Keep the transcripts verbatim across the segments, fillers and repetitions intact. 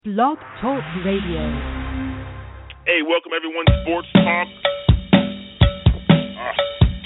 Blog Talk Radio. Hey, welcome everyone, Sports Talk. Uh.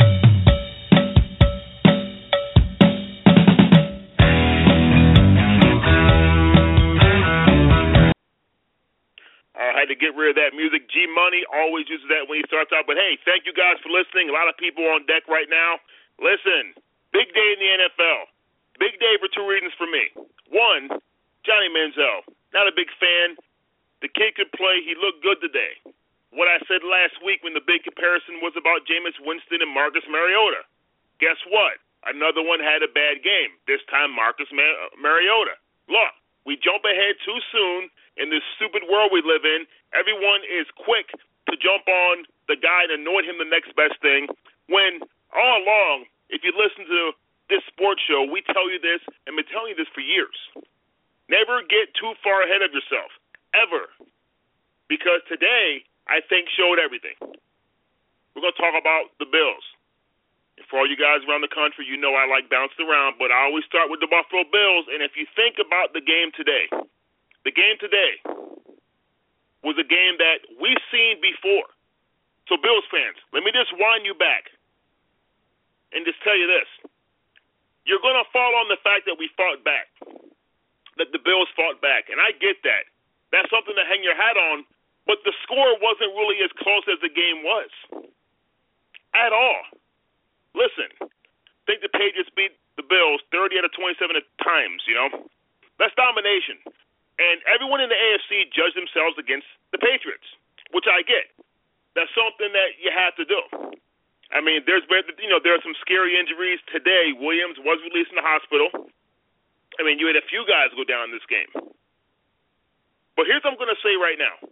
I had to get rid of that music. G Money always uses that when he starts out. But hey, thank you guys for listening. A lot of people on deck right now. Listen, big day in the N F L. Big day for two reasons for me. One, Johnny Manziel. Not a big fan. The kid could play. He looked good today. What I said last week when the big comparison was about Jameis Winston and Marcus Mariota. Guess what? Another one had a bad game. This time, Marcus Mar- Mariota. Look, we jump ahead too soon in this stupid world we live in. Everyone is quick to jump on the guy and anoint him the next best thing. When all along, if you listen to this sports show, we tell you this, and been telling you this for years. Never get too far ahead of yourself, ever. Because today, I think, showed everything. We're going to talk about the Bills. And for all you guys around the country, you know I like bouncing around, but I always start with the Buffalo Bills. And if you think about the game today, the game today was a game that we've seen before. So, Bills fans, let me just wind you back and just tell you this. You're going to fall on the fact that we fought back. That the Bills fought back, and I get that. That's something to hang your hat on, but the score wasn't really as close as the game was. At all. Listen, I think the Patriots beat the Bills thirty out of twenty-seven times, you know? That's domination. And everyone in the A F C judged themselves against the Patriots, which I get. That's something that you have to do. I mean, there's been, you know, there are some scary injuries today. Williams was released from the hospital. I mean, you had a few guys go down in this game. But here's what I'm going to say right now.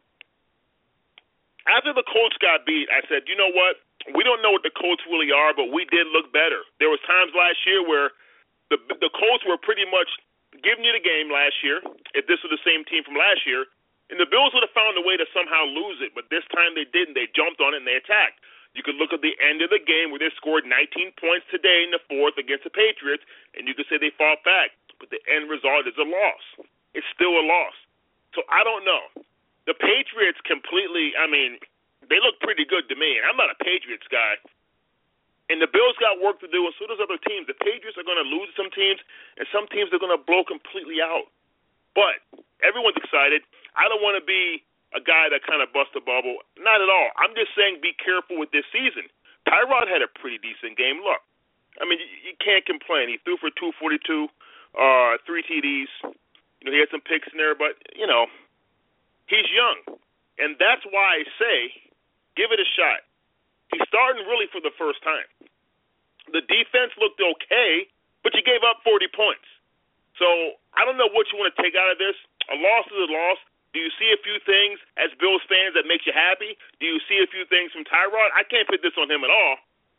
After the Colts got beat, I said, you know what? We don't know what the Colts really are, but we did look better. There was times last year where the the Colts were pretty much giving you the game last year, if this was the same team from last year, and the Bills would have found a way to somehow lose it, but this time they didn't. They jumped on it and they attacked. You could look at the end of the game where they scored nineteen points today in the fourth against the Patriots, and you could say they fought back. But the end result is a loss. It's still a loss. So I don't know. The Patriots completely, I mean, they look pretty good to me. And I'm not a Patriots guy. And the Bills got work to do, and so does other teams. The Patriots are going to lose some teams, and some teams are going to blow completely out. But everyone's excited. I don't want to be a guy that kind of busts a bubble. Not at all. I'm just saying be careful with this season. Tyrod had a pretty decent game. Look, I mean, you, you can't complain. He threw for two forty-two. Uh, three T Ds. You know, he had some picks in there, but, you know, he's young. And that's why I say, give it a shot. He's starting really for the first time. The defense looked okay, but you gave up forty points. So I don't know what you want to take out of this. A loss is a loss. Do you see a few things as Bills fans that makes you happy? Do you see a few things from Tyrod? I can't put this on him at all.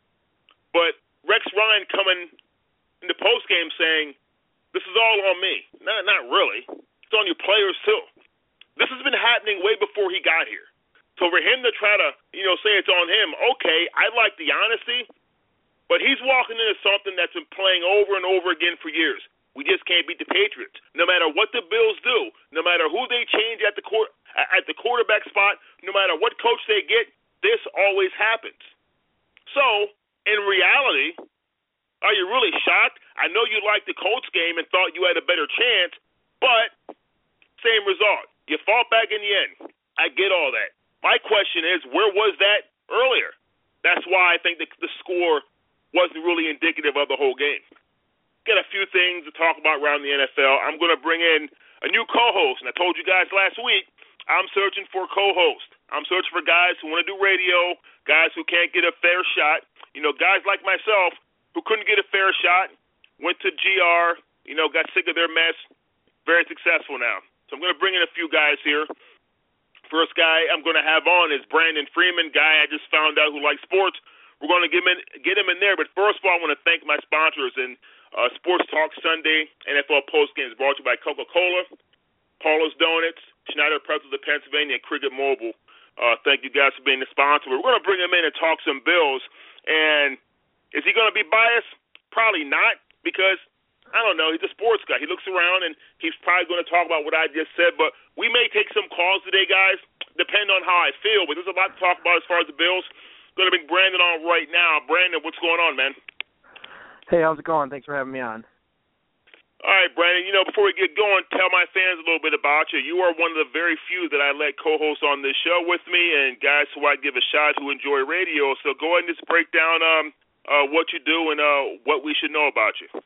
But Rex Ryan coming in the postgame saying, this is all on me. No, not really. It's on your players, too. This has been happening way before he got here. So for him to try to, you know, say it's on him, okay, I like the honesty, but he's walking into something that's been playing over and over again for years. We just can't beat the Patriots. No matter what the Bills do, no matter who they change at the court, at the quarterback spot, no matter what coach they get, this always happens. So, in reality, are you really shocked? I know you liked the Colts game and thought you had a better chance, but same result. You fought back in the end. I get all that. My question is, where was that earlier? That's why I think the, the score wasn't really indicative of the whole game. Got a few things to talk about around the N F L. I'm going to bring in a new co-host, and I told you guys last week, I'm searching for a co-host. I'm searching for guys who want to do radio, guys who can't get a fair shot, you know, guys like myself who couldn't get a fair shot, went to G R, you know, got sick of their mess, very successful now. So I'm going to bring in a few guys here. First guy I'm going to have on is Brandon Freeman, guy I just found out who likes sports. We're going to get him in, get him in there. But first of all, I want to thank my sponsors. And uh, Sports Talk Sunday, N F L Postgame is brought to you by Coca-Cola, Paulo's Donuts, Schneider Pretzels of Pennsylvania, and Cricket Mobile. Uh, thank you guys for being the sponsor. We're going to bring him in and talk some Bills. And is he going to be biased? Probably not, because I don't know. He's a sports guy. He looks around, and he's probably going to talk about what I just said. But we may take some calls today, guys, depending on how I feel. But there's a lot to talk about as far as the Bills. Going to bring Brandon on right now. Brandon, what's going on, man? Hey, how's it going? Thanks for having me on. All right, Brandon, you know, before we get going, tell my fans a little bit about you. You are one of the very few that I let co-host on this show with me, and guys who I give a shot who enjoy radio. So go ahead and just break down um, uh, what you do and uh, what we should know about you.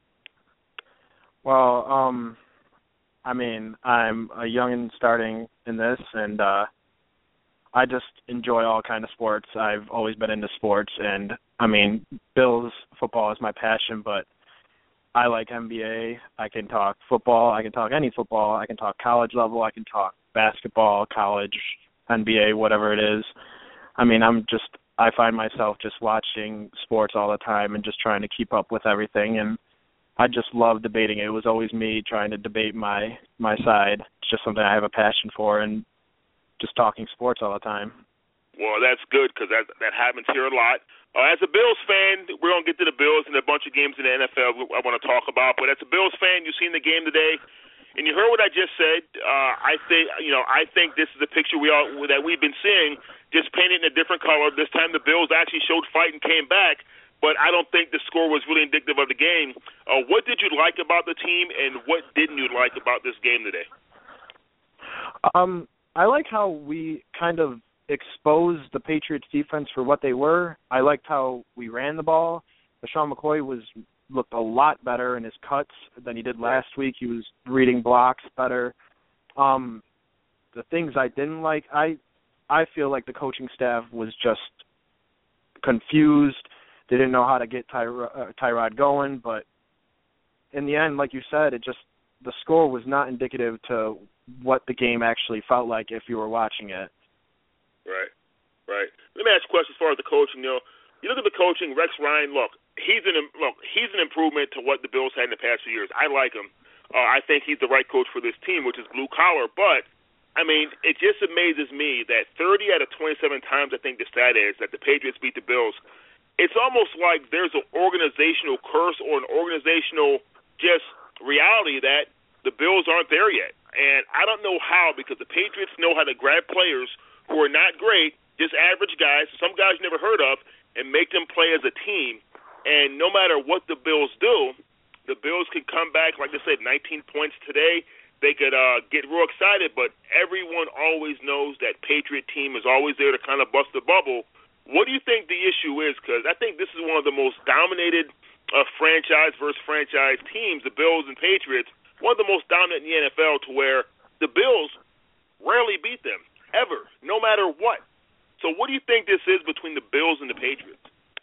Well, um, I mean, I'm a youngin' starting in this, and uh, I just enjoy all kind of sports. I've always been into sports, and, I mean, Bills football is my passion, but I like N B A. I can talk football. I can talk any football. I can talk college level. I can talk basketball, college, N B A, whatever it is. I mean, I'm just, I find myself just watching sports all the time and just trying to keep up with everything, and I just love debating. It was always me trying to debate my, my side. It's just something I have a passion for, and just talking sports all the time. Well, that's good because that, that happens here a lot. Uh, as a Bills fan, we're going to get to the Bills and a bunch of games in the N F L I want to talk about. But as a Bills fan, you've seen the game today, and you heard what I just said. Uh, I think, you know, I think this is the picture we all that we've been seeing, just painted in a different color. This time, the Bills actually showed fight and came back. But I don't think the score was really indicative of the game. Uh, what did you like about the team, and what didn't you like about this game today? Um, I like how we kind of exposed the Patriots' defense for what they were. I liked how we ran the ball. LeSean McCoy was looked a lot better in his cuts than he did last week. He was reading blocks better. Um, the things I didn't like, I I feel like the coaching staff was just confused. They didn't know how to get Tyro- uh, Tyrod going, but in the end, like you said, it just the score was not indicative to what the game actually felt like if you were watching it. Right, right. Let me ask you a question as far as the coaching. You know, you look at the coaching. Rex Ryan, look, he's an look, he's an improvement to what the Bills had in the past few years. I like him. Uh, I think he's the right coach for this team, which is blue collar. But I mean, it just amazes me that thirty out of twenty-seven times, I think the stat is, that the Patriots beat the Bills. It's almost like there's an organizational curse or an organizational just reality that the Bills aren't there yet. And I don't know how, because the Patriots know how to grab players who are not great, just average guys, some guys you never heard of, and make them play as a team. And no matter what the Bills do, the Bills can come back, like I said, nineteen points today. They could uh, get real excited, but everyone always knows that Patriot team is always there to kind of bust the bubble. What do you think the issue is? Because I think this is one of the most dominated uh, franchise versus franchise teams, the Bills and Patriots, one of the most dominant in the N F L, to where the Bills rarely beat them, ever, no matter what. So what do you think this is between the Bills and the Patriots?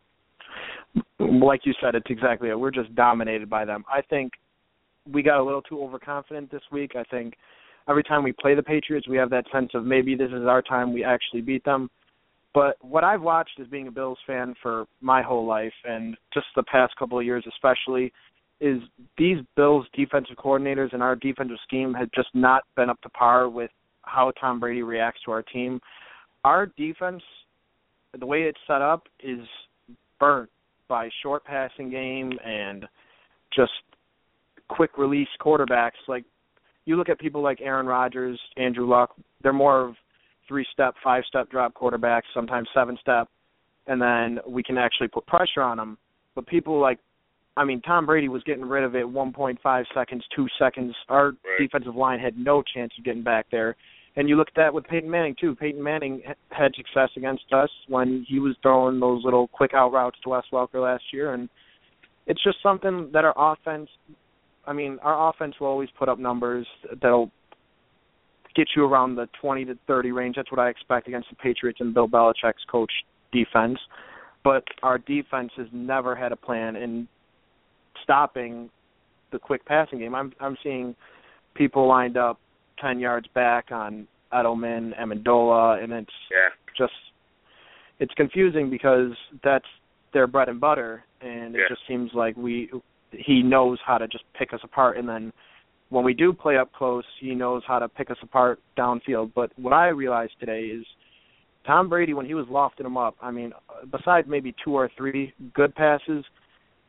Like you said, it's exactly it. We're just dominated by them. I think we got a little too overconfident this week. I think every time we play the Patriots, we have that sense of maybe this is our time, we actually beat them. But what I've watched as being a Bills fan for my whole life, and just the past couple of years especially, is these Bills defensive coordinators and our defensive scheme had just not been up to par with how Tom Brady reacts to our team. Our defense, the way it's set up, is burnt by short passing game and just quick release quarterbacks. Like, you look at people like Aaron Rodgers, Andrew Luck, they're more of three-step, five-step drop quarterbacks, sometimes seven-step, and then we can actually put pressure on them. But people like, I mean, Tom Brady was getting rid of it one point five seconds, two seconds. Our right. defensive line had no chance of getting back there. And you look at that with Peyton Manning, too. Peyton Manning had success against us when he was throwing those little quick out routes to Wes Welker last year. And it's just something that our offense, I mean, our offense will always put up numbers that'll get you around the twenty to thirty range. That's what I expect against the Patriots and Bill Belichick's coach defense. But our defense has never had a plan in stopping the quick passing game. I'm I'm seeing people lined up ten yards back on Edelman, Amendola, and it's yeah. just it's confusing because that's their bread and butter, and it yeah. just seems like we he knows how to just pick us apart, and then when we do play up close, he knows how to pick us apart downfield. But what I realized today is Tom Brady, when he was lofting them up, I mean, besides maybe two or three good passes,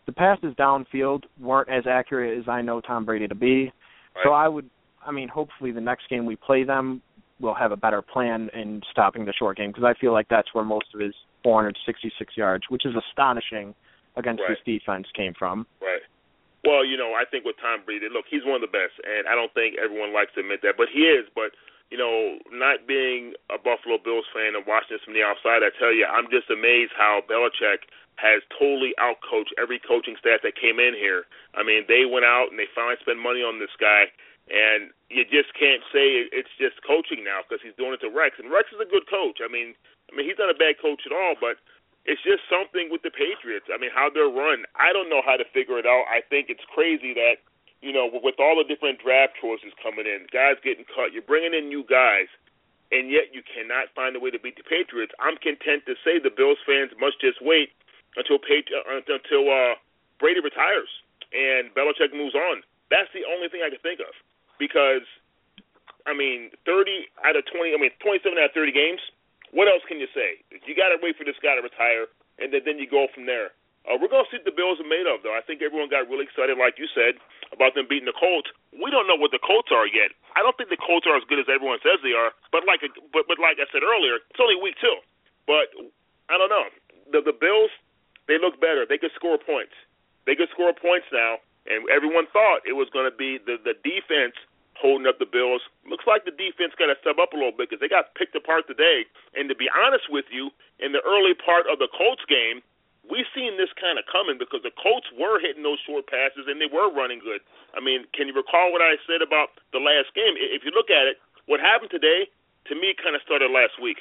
the passes downfield weren't as accurate as I know Tom Brady to be. Right. So I would, I mean, hopefully the next game we play them, we'll have a better plan in stopping the short game, because I feel like that's where most of his four hundred sixty-six yards, which is astonishing against right. this defense, came from. Right. Well, you know, I think with Tom Brady, look, he's one of the best, and I don't think everyone likes to admit that, but he is. But, you know, not being a Buffalo Bills fan and watching this from the outside, I tell you, I'm just amazed how Belichick has totally outcoached every coaching staff that came in here. I mean, they went out and they finally spent money on this guy, and you just can't say it's just coaching now because he's doing it to Rex. And Rex is a good coach. I mean, I mean, he's not a bad coach at all, but it's just something with the Patriots. I mean, how they're run, I don't know how to figure it out. I think it's crazy that, you know, with all the different draft choices coming in, guys getting cut, you're bringing in new guys, and yet you cannot find a way to beat the Patriots. I'm content to say the Bills fans must just wait until uh, until uh, Brady retires and Belichick moves on. That's the only thing I can think of. Because, I mean, thirty out of twenty, I mean, twenty-seven out of thirty games, what else can you say? You got to wait for this guy to retire, and then, then you go from there. Uh, we're going to see what the Bills are made of, though. I think everyone got really excited, like you said, about them beating the Colts. We don't know what the Colts are yet. I don't think the Colts are as good as everyone says they are, but like but, but like I said earlier, it's only week two. But I don't know. The, the Bills, they look better. They could score points. They could score points now, and everyone thought it was going to be the, the defense holding up the Bills. Looks like the defense got to step up a little bit because they got picked apart today. And to be honest with you, in the early part of the Colts game, we seen this kind of coming because the Colts were hitting those short passes and they were running good. I mean, can you recall what I said about the last game? If you look at it, what happened today, to me, kind of started last week.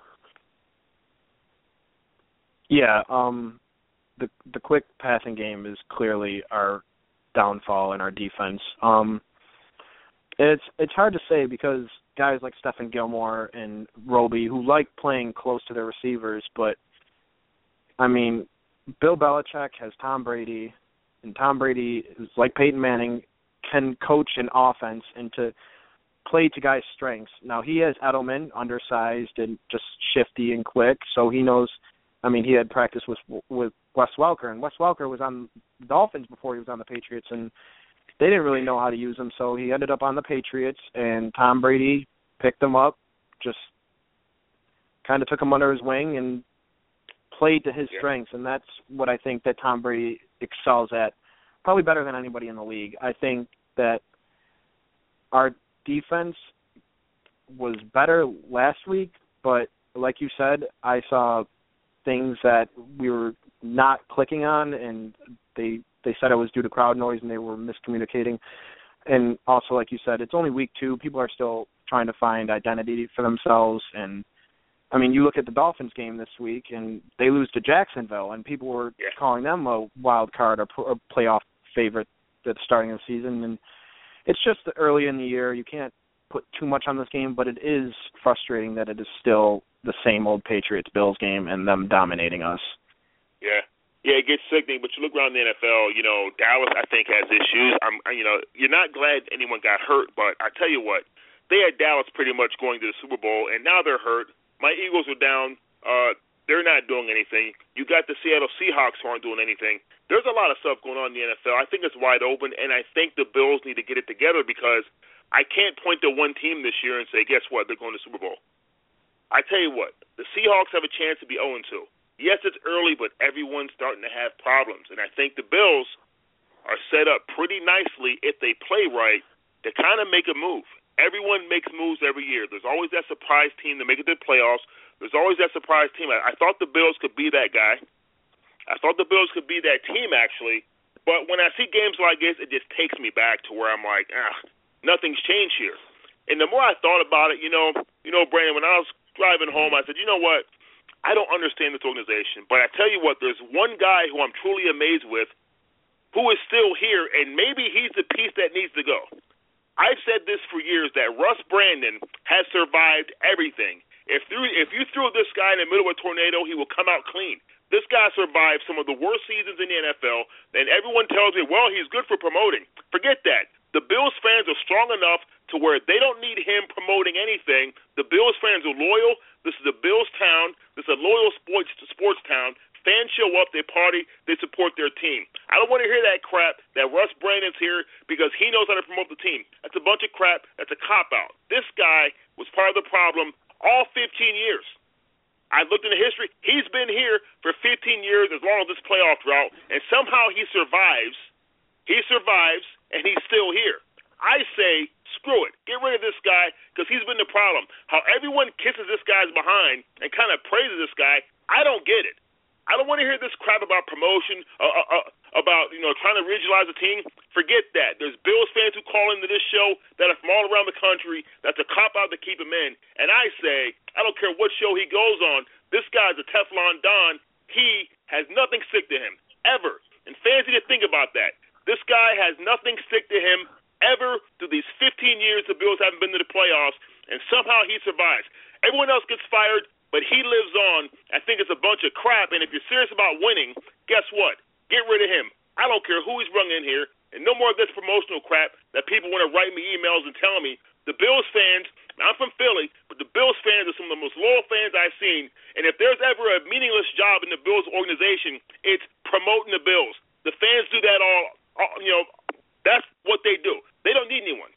Yeah, um, the the quick passing game is clearly our downfall in our defense. Um, it's it's hard to say because guys like Stephon Gilmore and Roby, who like playing close to their receivers, but I mean, Bill Belichick has Tom Brady, and Tom Brady is like Peyton Manning, can coach an offense and to play to guys' strengths. Now, he has Edelman, undersized and just shifty and quick, so he knows. I mean, he had practice with with Wes Welker, and Wes Welker was on the Dolphins before he was on the Patriots, and they didn't really know how to use him, so he ended up on the Patriots, and Tom Brady picked him up, just kind of took him under his wing and played to his yeah. strengths, and that's what I think that Tom Brady excels at, probably better than anybody in the league. I think that our defense was better last week, but like you said, I saw things that we were not clicking on, and they they said it was due to crowd noise and they were miscommunicating. And also, like you said, it's only week two. People are still trying to find identity for themselves. And, I mean, you look at the Dolphins game this week, and they lose to Jacksonville, and people were yeah. calling them a wild card or, or playoff favorite at the starting of the season. And it's just early in the year. You can't put too much on this game, but it is frustrating that it is still the same old Patriots-Bills game and them dominating us. Yeah. Yeah, it gets sickening, but you look around the N F L, you know, Dallas, I think, has issues. I'm, you know, you're not glad anyone got hurt, but I tell you what, they had Dallas pretty much going to the Super Bowl, and now they're hurt. My Eagles are down. Uh, they're not doing anything. You got the Seattle Seahawks who aren't doing anything. There's a lot of stuff going on in the N F L. I think it's wide open, and I think the Bills need to get it together because I can't point to one team this year and say, guess what, they're going to the Super Bowl. I tell you what, the Seahawks have a chance to be oh and two. Yes, it's early, but everyone's starting to have problems. And I think the Bills are set up pretty nicely if they play right to kind of make a move. Everyone makes moves every year. There's always that surprise team to make it to the playoffs. There's always that surprise team. I, I thought the Bills could be that guy. I thought the Bills could be that team, actually. But when I see games like this, it just takes me back to where I'm like, ah, nothing's changed here. And the more I thought about it, you know, you know, Brandon, when I was driving home, I said, you know what? I don't understand this organization, but I tell you what, there's one guy who I'm truly amazed with who is still here, and maybe he's the piece that needs to go. I've said this for years, that Russ Brandon has survived everything. If, through, if you threw this guy in the middle of a tornado, he will come out clean. This guy survived some of the worst seasons in the N F L, and everyone tells me, well, he's good for promoting. Forget that. The Bills fans are strong enough to where they don't need him promoting anything. The Bills fans are loyal. This is a Bills town. This is a loyal sports sports town. Fans show up, they party, they support their team. I don't want to hear that crap that Russ Brandon's here because he knows how to promote the team. That's a bunch of crap. That's a cop-out. This guy was part of the problem all fifteen years. I looked into history. He's been here for fifteen years as long as this playoff drought, and somehow he survives. He survives, and he's still here. I say, screw it. Get rid of this guy because he's been the problem. How everyone kisses this guy's behind and kind of praises this guy, I don't get it. I don't want to hear this crap about promotion, uh, uh, uh, about, you know, trying to regionalize the team. Forget that. There's Bills fans who call into this show that are from all around the country. That's a cop-out to keep him in. And I say, I don't care what show he goes on, this guy's a Teflon Don. He has nothing stick to him, ever. And fans need to think about that. This guy has nothing stick to him ever through these fifteen years the Bills haven't been to the playoffs, and somehow he survives. Everyone else gets fired, but he lives on. I think it's a bunch of crap, and if you're serious about winning, guess what? Get rid of him. I don't care who he's brung in here, and no more of this promotional crap that people want to write me emails and tell me. The Bills fans, I'm from Philly, but the Bills fans are some of the most loyal fans I've seen, and if there's ever a meaningless job in the Bills organization, it's promoting the Bills. The fans do that all, all you know, that's what they do. They don't need anyone.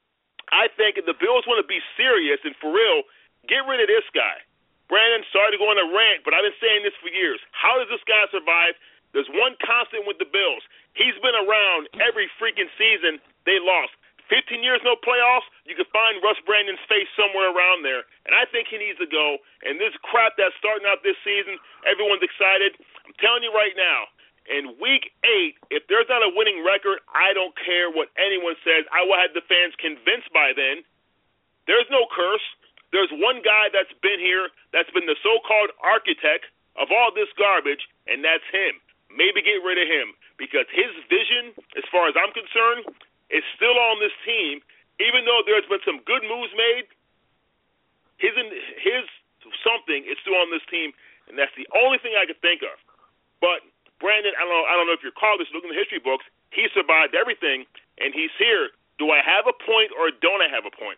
I think if the Bills want to be serious and for real, get rid of this guy. Brandon, sorry to go on a rant, but I've been saying this for years. How does this guy survive? There's one constant with the Bills. He's been around every freaking season they lost. fifteen years, no playoffs, you can find Russ Brandon's face somewhere around there. And I think he needs to go. And this crap that's starting out this season, everyone's excited. I'm telling you right now, in week eight, if there's not a winning record, I don't care what anyone says. I will have the fans convinced by then. There's no curse. There's one guy that's been here that's been the so-called architect of all this garbage, and that's him. Maybe get rid of him because his vision, as far as I'm concerned, is still on this team. Even though there's been some good moves made, his, his something is still on this team, and that's the only thing I could think of. But Brandon, I don't know, I don't know if you're called this, look in the history books, he survived everything, and he's here. Do I have a point or don't I have a point?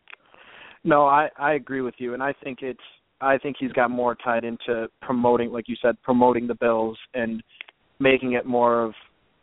No, I, I agree with you, and I think it's I think he's got more tied into promoting, like you said, promoting the Bills and making it more of,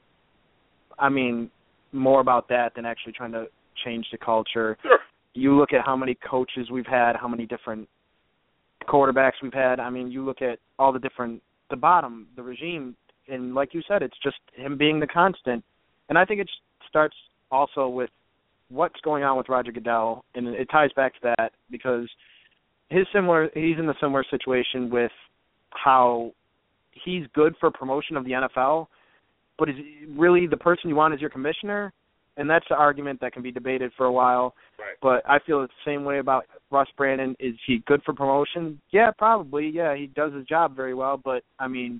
I mean, more about that than actually trying to change the culture. Sure. You look at how many coaches we've had, how many different quarterbacks we've had. I mean, you look at all the different, the bottom, the regime, and like you said, it's just him being the constant. And I think it starts also with what's going on with Roger Goodell, and it ties back to that because his similar, he's in a similar situation with how he's good for promotion of the N F L, but is really the person you want as your commissioner? And that's the argument that can be debated for a while. Right. But I feel the same way about Russ Brandon. Is he good for promotion? Yeah, probably. Yeah, he does his job very well. But, I mean,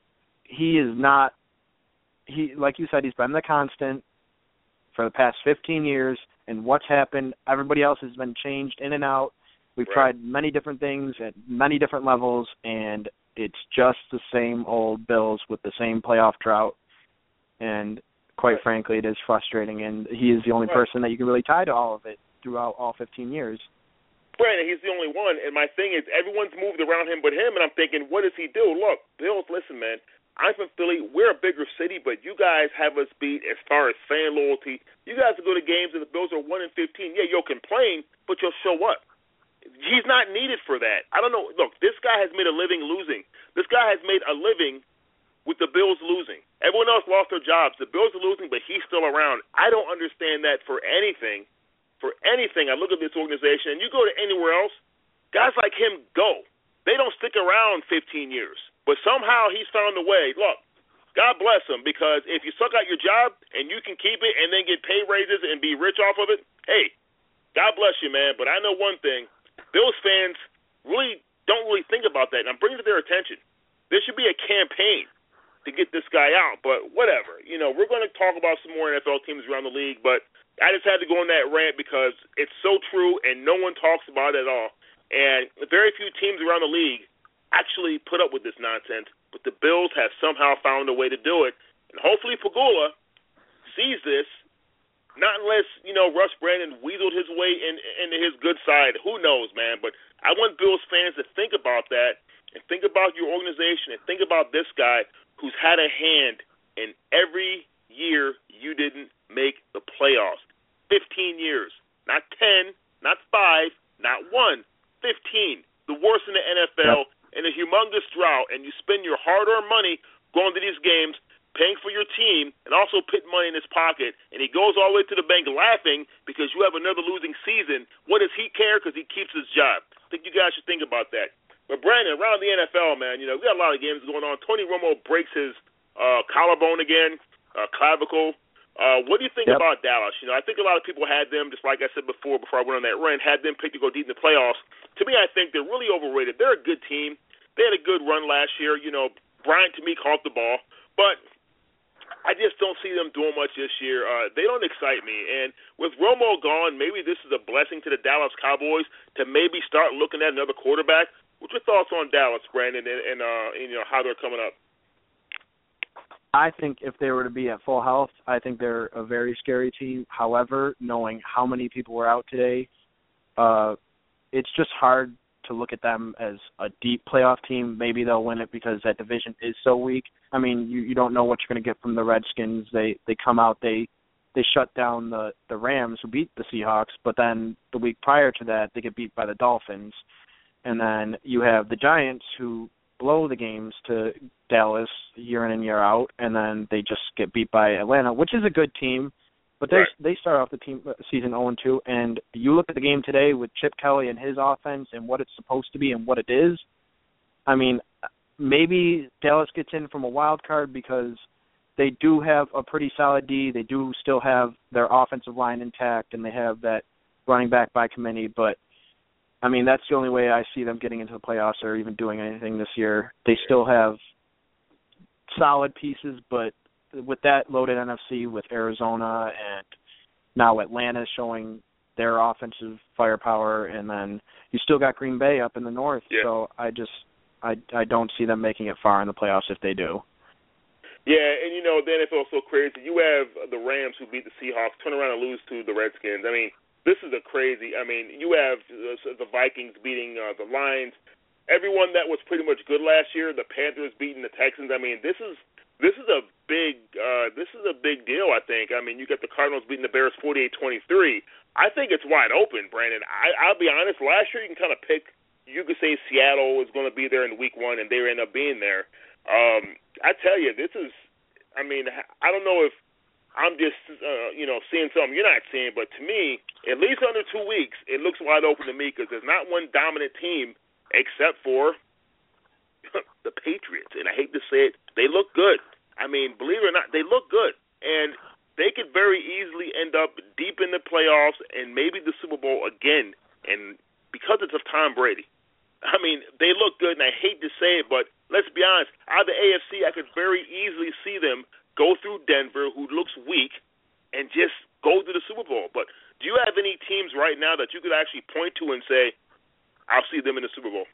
he is not – he like you said, he's been the constant for the past fifteen years. And what's happened, everybody else has been changed in and out. We've Right. tried many different things at many different levels, and it's just the same old Bills with the same playoff drought. And quite Right. frankly, it is frustrating, and he is the only Right. person that you can really tie to all of it throughout all fifteen years. Brandon, he's the only one, and my thing is everyone's moved around him but him, and I'm thinking, what does he do? Look, Bills, listen, man, I'm from Philly. We're a bigger city, but you guys have us beat as far as fan loyalty. You guys will go to games and the Bills are one and fifteen. Yeah, you'll complain, but you'll show up. He's not needed for that. I don't know. Look, this guy has made a living losing. This guy has made a living with the Bills losing. Everyone else lost their jobs. The Bills are losing, but he's still around. I don't understand that for anything. For anything, I look at this organization, and you go to anywhere else, guys like him go. They don't stick around fifteen years. But somehow he's found a way. Look, God bless him, because if you suck out your job and you can keep it and then get pay raises and be rich off of it, hey, God bless you, man. But I know one thing. Bills fans really don't really think about that, and I'm bringing it to their attention. There should be a campaign to get this guy out, but whatever. You know, we're going to talk about some more N F L teams around the league, but I just had to go on that rant because it's so true and no one talks about it at all. And very few teams around the league actually put up with this nonsense, but the Bills have somehow found a way to do it. And hopefully Pagula sees this, not unless, you know, Russ Brandon weaseled his way in, into his good side. Who knows, man? But I want Bills fans to think about that and think about your organization and think about this guy who's had a hand and every year you didn't make the playoffs. fifteen years. Not ten, not five, not one. fifteen. The worst in the N F L, yep. In a humongous drought, and you spend your hard-earned money going to these games, paying for your team, and also putting money in his pocket, and he goes all the way to the bank laughing because you have another losing season. What does he care? Because he keeps his job. I think you guys should think about that. But, Brandon, around the N F L, man, you know, we got a lot of games going on. Tony Romo breaks his uh, collarbone again, uh, clavicle. Uh, what do you think yep. about Dallas? You know, I think a lot of people had them, just like I said before, before I went on that rant, had them picked to go deep in the playoffs. To me, I think they're really overrated. They're a good team. They had a good run last year. You know, Bryant, to me, caught the ball. But I just don't see them doing much this year. Uh, they don't excite me. And with Romo gone, maybe this is a blessing to the Dallas Cowboys to maybe start looking at another quarterback. What's your thoughts on Dallas, Brandon, and, and, uh, and you know, how they're coming up? I think if they were to be at full health, I think they're a very scary team. However, knowing how many people were out today, uh, it's just hard to look at them as a deep playoff team. Maybe they'll win it because that division is so weak. I mean, you, you don't know what you're going to get from the Redskins. They they come out, they they shut down the, the Rams, who beat the Seahawks, but then the week prior to that, they get beat by the Dolphins. And then you have the Giants, who blow the games to Dallas year in and year out, and then they just get beat by Atlanta, which is a good team, but they right. they start off the team season oh and two, and you look at the game today with Chip Kelly and his offense and what it's supposed to be and what it is. I mean, maybe Dallas gets in from a wild card because they do have a pretty solid D. They do still have their offensive line intact, and they have that running back by committee, but I mean, that's the only way I see them getting into the playoffs or even doing anything this year. They still have solid pieces, but with that loaded N F C with Arizona and now Atlanta showing their offensive firepower, and then you still got Green Bay up in the north. Yeah. So I just I I don't see them making it far in the playoffs if they do. Yeah, and you know, the N F L is so crazy. You have the Rams who beat the Seahawks, turn around and lose to the Redskins. I mean, this is a crazy. I mean, you have the Vikings beating uh, the Lions. Everyone that was pretty much good last year, the Panthers beating the Texans. I mean, this is this is a big uh, this is a big deal. I think. I mean, you got the Cardinals beating the Bears forty-eight twenty-three. I think it's wide open, Brandon. I, I'll be honest. Last year, you can kind of pick. You could say Seattle was going to be there in week one, and they end up being there. Um, I tell you, this is. I mean, I don't know if. I'm just, uh, you know, seeing something you're not seeing, but to me, at least under two weeks, it looks wide open to me because there's not one dominant team except for the Patriots. And I hate to say it, they look good. I mean, believe it or not, they look good. And they could very easily end up deep in the playoffs and maybe the Super Bowl again. And because it's of Tom Brady. I mean, they look good, and I hate to say it, but let's be honest, out of the A F C, I could very easily see them go through Denver, who looks weak, and just go to the Super Bowl. But do you have any teams right now that you could actually point to and say, I'll see them in the Super Bowl?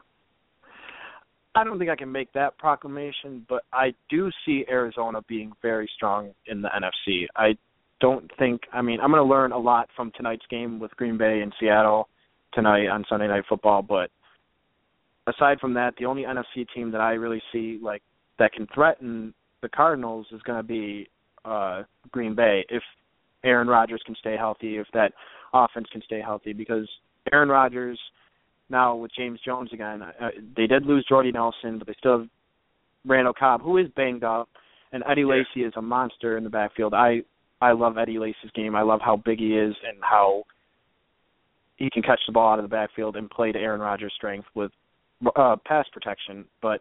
I don't think I can make that proclamation, but I do see Arizona being very strong in the N F C. I don't think, I mean, I'm going to learn a lot from tonight's game with Green Bay and Seattle tonight on Sunday Night Football, but aside from that, the only N F C team that I really see like that can threaten the Cardinals is going to be uh, Green Bay if Aaron Rodgers can stay healthy, if that offense can stay healthy, because Aaron Rodgers now with James Jones again, uh, they did lose Jordy Nelson, but they still have Randall Cobb, who is banged up, and Eddie Lacy is a monster in the backfield. I, I love Eddie Lacy's game. I love how big he is and how he can catch the ball out of the backfield and play to Aaron Rodgers' strength with uh, pass protection. But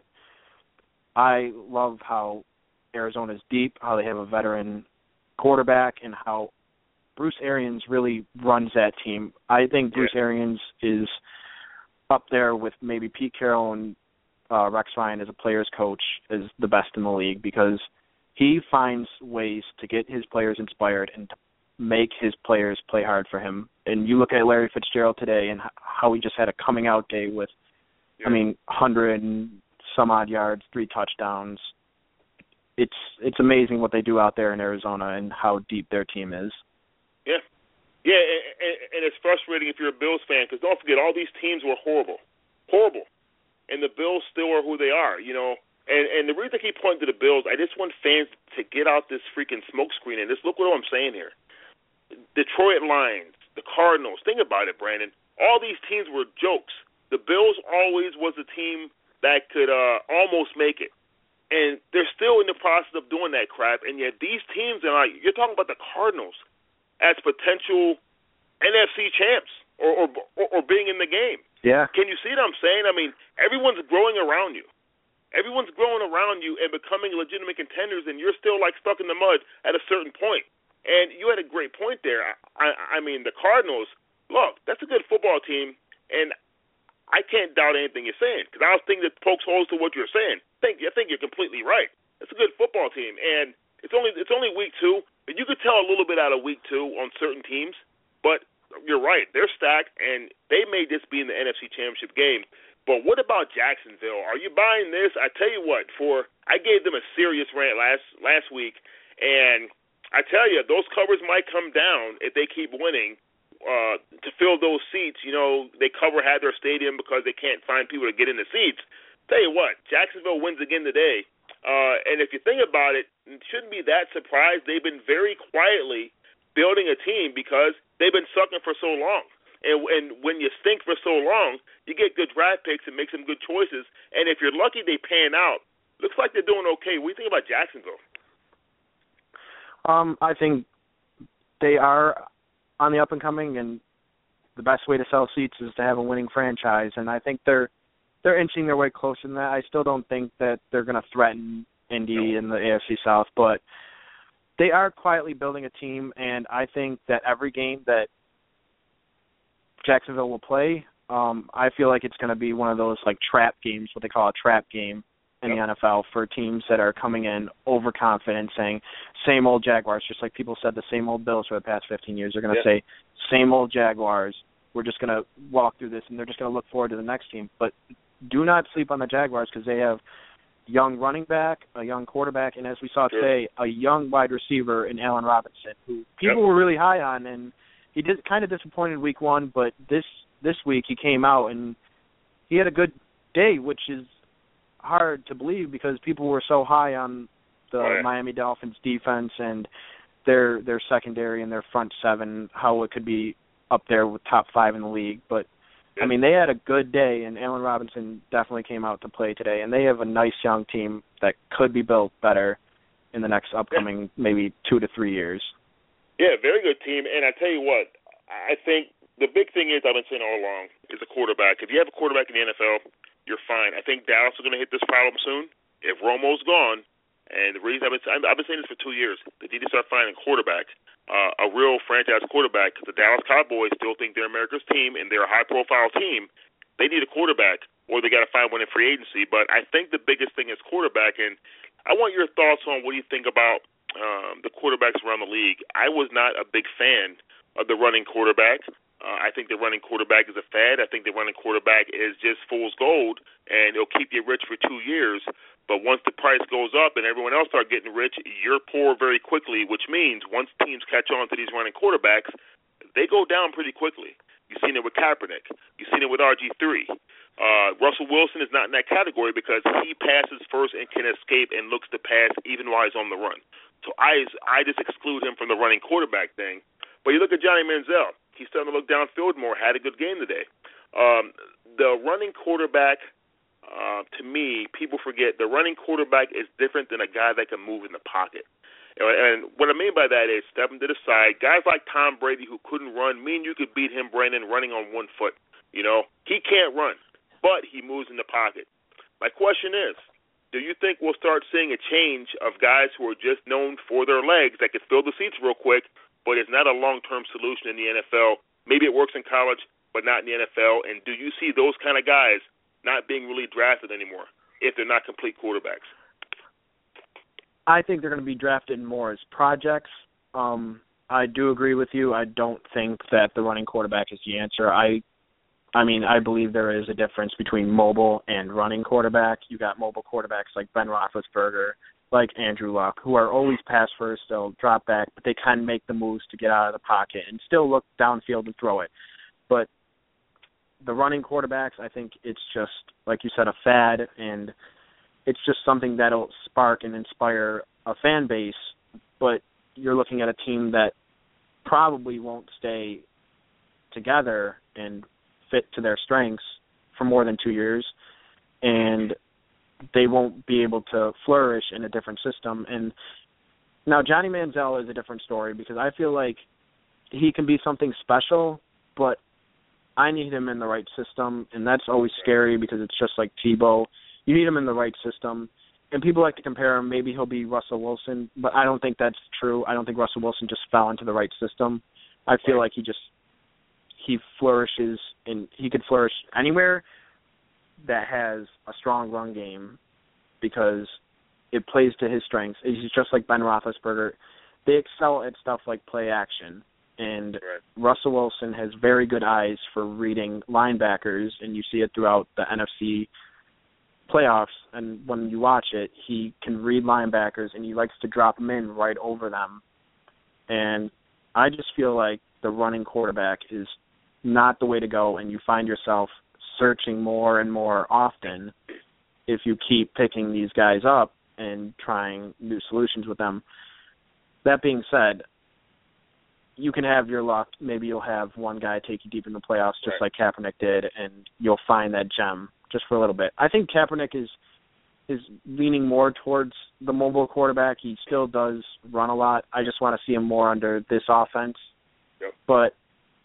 I love how Arizona's deep, how they have a veteran quarterback, and how Bruce Arians really runs that team. I think Bruce Arians is up there with maybe Pete Carroll and uh, Rex Ryan as a player's coach is the best in the league because he finds ways to get his players inspired and to make his players play hard for him. And you look at Larry Fitzgerald today and how he just had a coming out day with, yeah. I mean, one hundred and some odd yards, three touchdowns. It's it's amazing what they do out there in Arizona and how deep their team is. Yeah. Yeah, and, and it's frustrating if you're a Bills fan because don't forget, all these teams were horrible. Horrible. And the Bills still are who they are. You know, And and the reason I keep pointing to the Bills, I just want fans to get out this freaking smoke screen and just look what I'm saying here. Detroit Lions, the Cardinals. Think about it, Brandon. All these teams were jokes. The Bills always was a team that could uh, almost make it. And they're still in the process of doing that crap. And yet these teams, are like, you're talking about the Cardinals as potential N F C champs or, or, or being in the game. Yeah. Can you see what I'm saying? I mean, everyone's growing around you. Everyone's growing around you and becoming legitimate contenders, and you're still, like, stuck in the mud at a certain point. And you had a great point there. I, I, I mean, the Cardinals, look, that's a good football team, and I can't doubt anything you're saying because I was thinking that pokes holes to what you're saying. I think, I think you're completely right. It's a good football team, and it's only it's only week two. But you could tell a little bit out of week two on certain teams, but you're right. They're stacked, and they may just be in the N F C Championship game. But what about Jacksonville? Are you buying this? I tell you what, for I gave them a serious rant last last week, and I tell you, those covers might come down if they keep winning uh, to fill those seats. You know, they cover had their stadium because they can't find people to get in the seats. Tell you what, Jacksonville wins again today. Uh, and if you think about it, it shouldn't be that surprised. They've been very quietly building a team because they've been sucking for so long. And, and when you stink for so long, you get good draft picks and make some good choices. And if you're lucky, they pan out. Looks like they're doing okay. What do you think about Jacksonville? Um, I think they are on the up and coming, and the best way to sell seats is to have a winning franchise. And I think they're they're inching their way closer than that. I still don't think that they're going to threaten Indy in the A F C South, but they are quietly building a team. And I think that every game that Jacksonville will play, um, I feel like it's going to be one of those like trap games, what they call a trap game in yep. the N F L for teams that are coming in overconfident, saying same old Jaguars, just like people said the same old Bills for the past fifteen years. They're going to yep. say same old Jaguars. We're just going to walk through this, and they're just going to look forward to the next team. But do not sleep on the Jaguars because they have young running back, a young quarterback, and as we saw sure. today, a young wide receiver in Allen Robinson, who people yep. were really high on, and he did kind of disappointed week one, but this this week he came out and he had a good day, which is hard to believe because people were so high on the oh, yeah. Miami Dolphins defense and their their secondary and their front seven, how it could be up there with top five in the league. But yeah. I mean, they had a good day, and Allen Robinson definitely came out to play today, and they have a nice young team that could be built better in the next upcoming yeah. maybe two to three years. Yeah, very good team. And I tell you what, I think the big thing is, I've been saying all along, is a quarterback. If you have a quarterback in the N F L, you're fine. I think Dallas is going to hit this problem soon. If Romo's gone, and the reason I've been, I've been saying this for two years, they need to start finding a quarterback, uh, a real franchise quarterback, because the Dallas Cowboys still think they're America's team, and they're a high-profile team. They need a quarterback, or they got to find one in free agency. But I think the biggest thing is quarterback, and I want your thoughts on what do you think about Um, the quarterbacks around the league. I was not a big fan of the running quarterback. Uh, I think the running quarterback is a fad. I think the running quarterback is just fool's gold, and it'll keep you rich for two years. But once the price goes up and everyone else starts getting rich, you're poor very quickly, which means once teams catch on to these running quarterbacks, they go down pretty quickly. You've seen it with Kaepernick. You've seen it with R G three. Uh, Russell Wilson is not in that category because he passes first and can escape and looks to pass even while he's on the run. So I, I just exclude him from the running quarterback thing. But you look at Johnny Manziel. He's starting to look downfield more, had a good game today. Um, the running quarterback, uh, to me, people forget the running quarterback is different than a guy that can move in the pocket. And what I mean by that is stepping to the side. Guys like Tom Brady who couldn't run, me and you could beat him, Brandon, running on one foot. You know, he can't run, but he moves in the pocket. My question is, do you think we'll start seeing a change of guys who are just known for their legs that can fill the seats real quick, but it's not a long-term solution in the N F L? Maybe it works in college, but not in the N F L. And do you see those kind of guys not being really drafted anymore if they're not complete quarterbacks? I think they're going to be drafted more as projects. Um, I do agree with you. I don't think that the running quarterback is the answer. I I mean, I believe there is a difference between mobile and running quarterback. You got mobile quarterbacks like Ben Roethlisberger, like Andrew Luck, who are always pass first, they'll drop back, but they can make the moves to get out of the pocket and still look downfield and throw it. But the running quarterbacks, I think it's just, like you said, a fad, and it's just something that'll spark and inspire a fan base, but you're looking at a team that probably won't stay together and fit to their strengths for more than two years, and they won't be able to flourish in a different system. And now Johnny Manziel is a different story because I feel like he can be something special, but I need him in the right system, and that's always scary because it's just like Tebow. You need him in the right system. And people like to compare him. Maybe he'll be Russell Wilson, but I don't think that's true. I don't think Russell Wilson just fell into the right system. I feel like he just he flourishes, and he could flourish anywhere that has a strong run game because it plays to his strengths. He's just like Ben Roethlisberger. They excel at stuff like play action, and right. Russell Wilson has very good eyes for reading linebackers, and you see it throughout the N F C playoffs, and when you watch it, he can read linebackers, and he likes to drop them in right over them. And I just feel like the running quarterback is not the way to go, and you find yourself searching more and more often if you keep picking these guys up and trying new solutions with them. That being said, you can have your luck. Maybe you'll have one guy take you deep in the playoffs just right. like Kaepernick did, and you'll find that gem just for a little bit. I think Kaepernick is is leaning more towards the mobile quarterback. He still does run a lot. I just want to see him more under this offense. Yep. But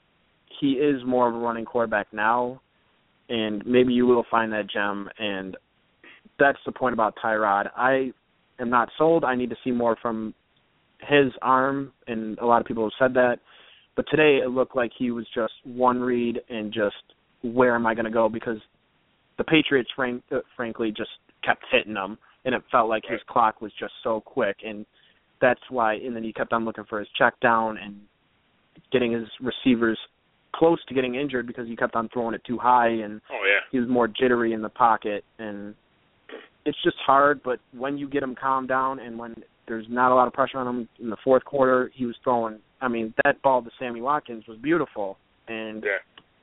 he is more of a running quarterback now, and maybe you will find that gem, and that's the point about Tyrod. I am not sold. I need to see more from his arm, and a lot of people have said that. But today it looked like he was just one read and just where am I going to go, because the Patriots, frank, uh, frankly, just kept hitting him, and it felt like his clock was just so quick, and that's why. And then he kept on looking for his check down and getting his receivers close to getting injured because he kept on throwing it too high, and oh, yeah. he was more jittery in the pocket. And it's just hard, but when you get him calmed down and when there's not a lot of pressure on him in the fourth quarter, he was throwing, I mean, that ball to Sammy Watkins was beautiful, and yeah.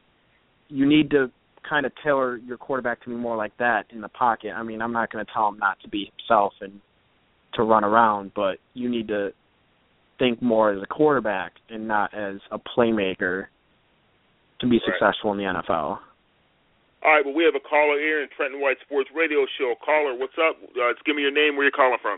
you need to kind of tailor your quarterback to be more like that in the pocket. I mean, I'm not going to tell him not to be himself and to run around, but you need to think more as a quarterback and not as a playmaker to be right. successful in the N F L. All right, well, we have a caller here in Trenton White Sports Radio Show. Caller, what's up? Uh, just give me your name, where you're calling from.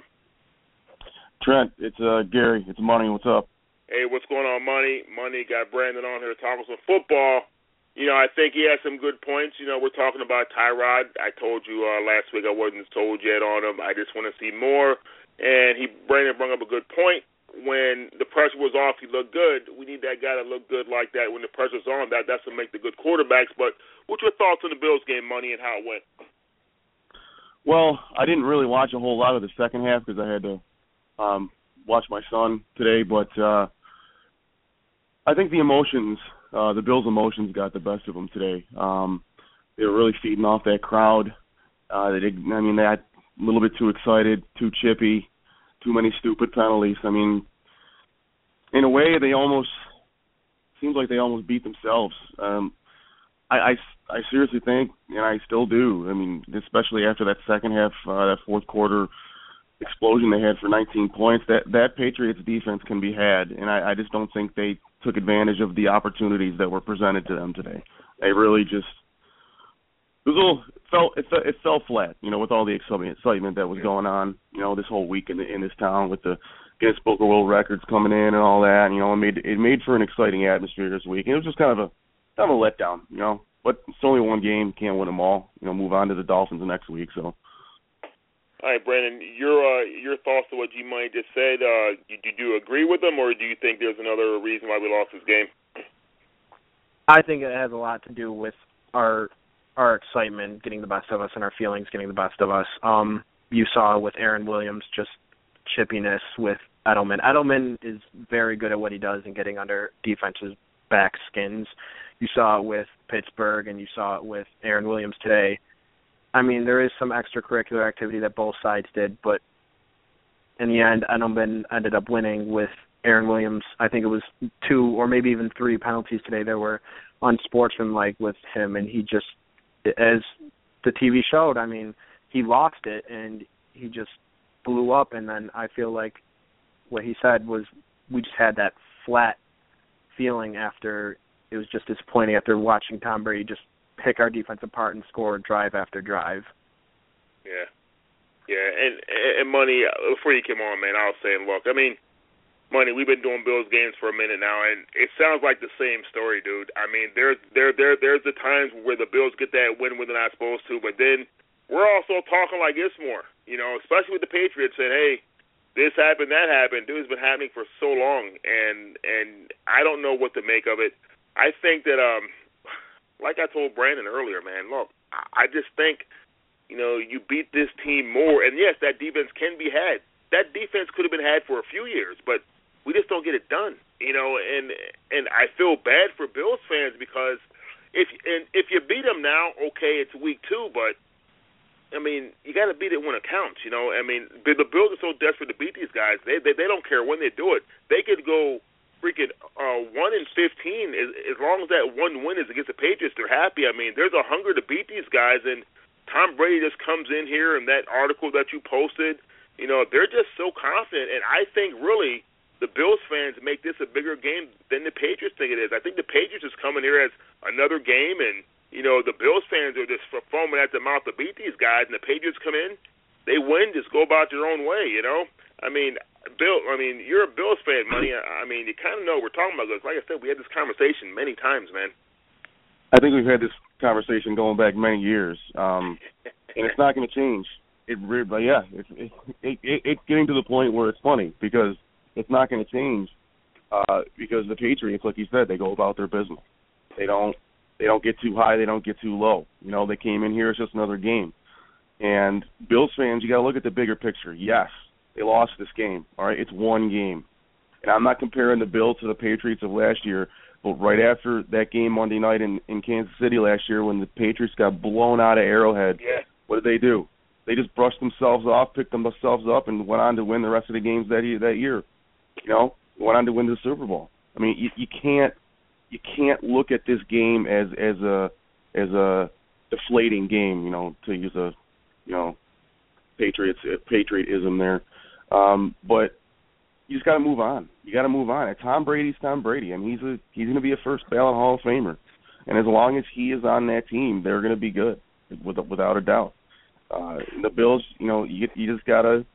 Trent, it's uh, Gary. It's Money. What's up? Hey, what's going on, Money? Money got Brandon on here talking some football. You know, I think he has some good points. You know, we're talking about Tyrod. I told you uh, last week I wasn't told yet on him. I just want to see more. And he, Brandon brought up a good point. When the pressure was off, he looked good. We need that guy to look good like that when the pressure's on. That That's what makes the good quarterbacks. But what's your thoughts on the Bills game, Money, and how it went? Well, I didn't really watch a whole lot of the second half because I had to um, watch my son today. But uh, I think the emotions, uh, the Bills' emotions got the best of them today. Um, they were really feeding off that crowd. Uh, they did, I mean, they got a little bit too excited, too chippy. Too many stupid penalties. I mean, in a way, they almost seems like they almost beat themselves. Um, I, I, I seriously think, and I still do. I mean, especially after that second half, uh, that fourth quarter explosion they had for nineteen points. That that Patriots defense can be had, and I, I just don't think they took advantage of the opportunities that were presented to them today. They really just. It was a little, it fell, it fell, it fell flat, you know, with all the excitement that was going on, you know, this whole week in, the, in this town with the Guinness Book of World Records coming in and all that. You know, it made it made for an exciting atmosphere this week. And it was just kind of a kind of a letdown, you know. But it's only one game, can't win them all. You know, move on to the Dolphins next week. So. All right, Brandon, your uh, your thoughts to what G Money just said. Uh, do, do you agree with him, or do you think there's another reason why we lost this game? I think it has a lot to do with our. our excitement getting the best of us and our feelings getting the best of us. Um, you saw with Aaron Williams just chippiness with Edelman. Edelman is very good at what he does in getting under defenses' back skins. You saw it with Pittsburgh and you saw it with Aaron Williams today. I mean, there is some extracurricular activity that both sides did, but in the end, Edelman ended up winning with Aaron Williams. I think it was two or maybe even three penalties today that were unsportsmanlike with him, and he just, as the T V showed, I mean, he lost it and he just blew up. And then I feel like what he said was we just had that flat feeling after. It was just disappointing after watching Tom Brady just pick our defense apart and score drive after drive. Yeah. Yeah, and, and Money, before you came on, man, I was saying, look, I mean, Money, we've been doing Bills games for a minute now, and it sounds like the same story, dude. I mean, there, there, there, there's the times where the Bills get that win when they're not supposed to, but then we're also talking like this more, you know, especially with the Patriots saying, hey, this happened, that happened. Dude, it's been happening for so long, and and I don't know what to make of it. I think that, um, like I told Brandon earlier, man, look, I just think, you know, you beat this team more, and yes, that defense can be had. That defense could have been had for a few years, but we just don't get it done, you know. And and I feel bad for Bills fans because if and if you beat them now, okay, it's week two, but I mean, you got to beat it when it counts, you know. I mean, the, the Bills are so desperate to beat these guys; they they, they don't care when they do it. They could go freaking uh, one in fifteen as, as long as that one win is against the Patriots. They're happy. I mean, there's a hunger to beat these guys, and Tom Brady just comes in here, and that article that you posted, you know, they're just so confident. And I think, really, the Bills fans make this a bigger game than the Patriots think it is. I think the Patriots is coming here as another game, and, you know, the Bills fans are just foaming at the mouth to beat these guys, and the Patriots come in, they win, just go about their own way, you know? I mean, Bill, I mean, you're a Bills fan, Money. I mean, you kind of know we're talking about this. Like I said, we had this conversation many times, man. I think we've had this conversation going back many years, um, and it's not going to change. It, but yeah, it's it, it, it, it's getting to the point where it's funny because it's not going to change uh, because the Patriots, like you said, they go about their business. They don't they don't get too high, they don't get too low. You know, they came in here, it's just another game. And Bills fans, you got to look at the bigger picture. Yes, they lost this game. All right, it's one game, and I'm not comparing the Bills to the Patriots of last year. But right after that game Monday night in, in Kansas City last year when the Patriots got blown out of Arrowhead, yeah. What did they do? They just brushed themselves off, picked themselves up, and went on to win the rest of the games that year. That year. You know, went on to win the Super Bowl. I mean, you, you can't you can't look at this game as as a as a deflating game. You know, to use a you know Patriots patriotism there, um, but. You just got to move on. You got to move on. And Tom Brady's Tom Brady. I mean, he's a he's going to be a first ballot Hall of Famer, and as long as he is on that team, they're going to be good, with, without a doubt. Uh, the Bills, you know, you you just got to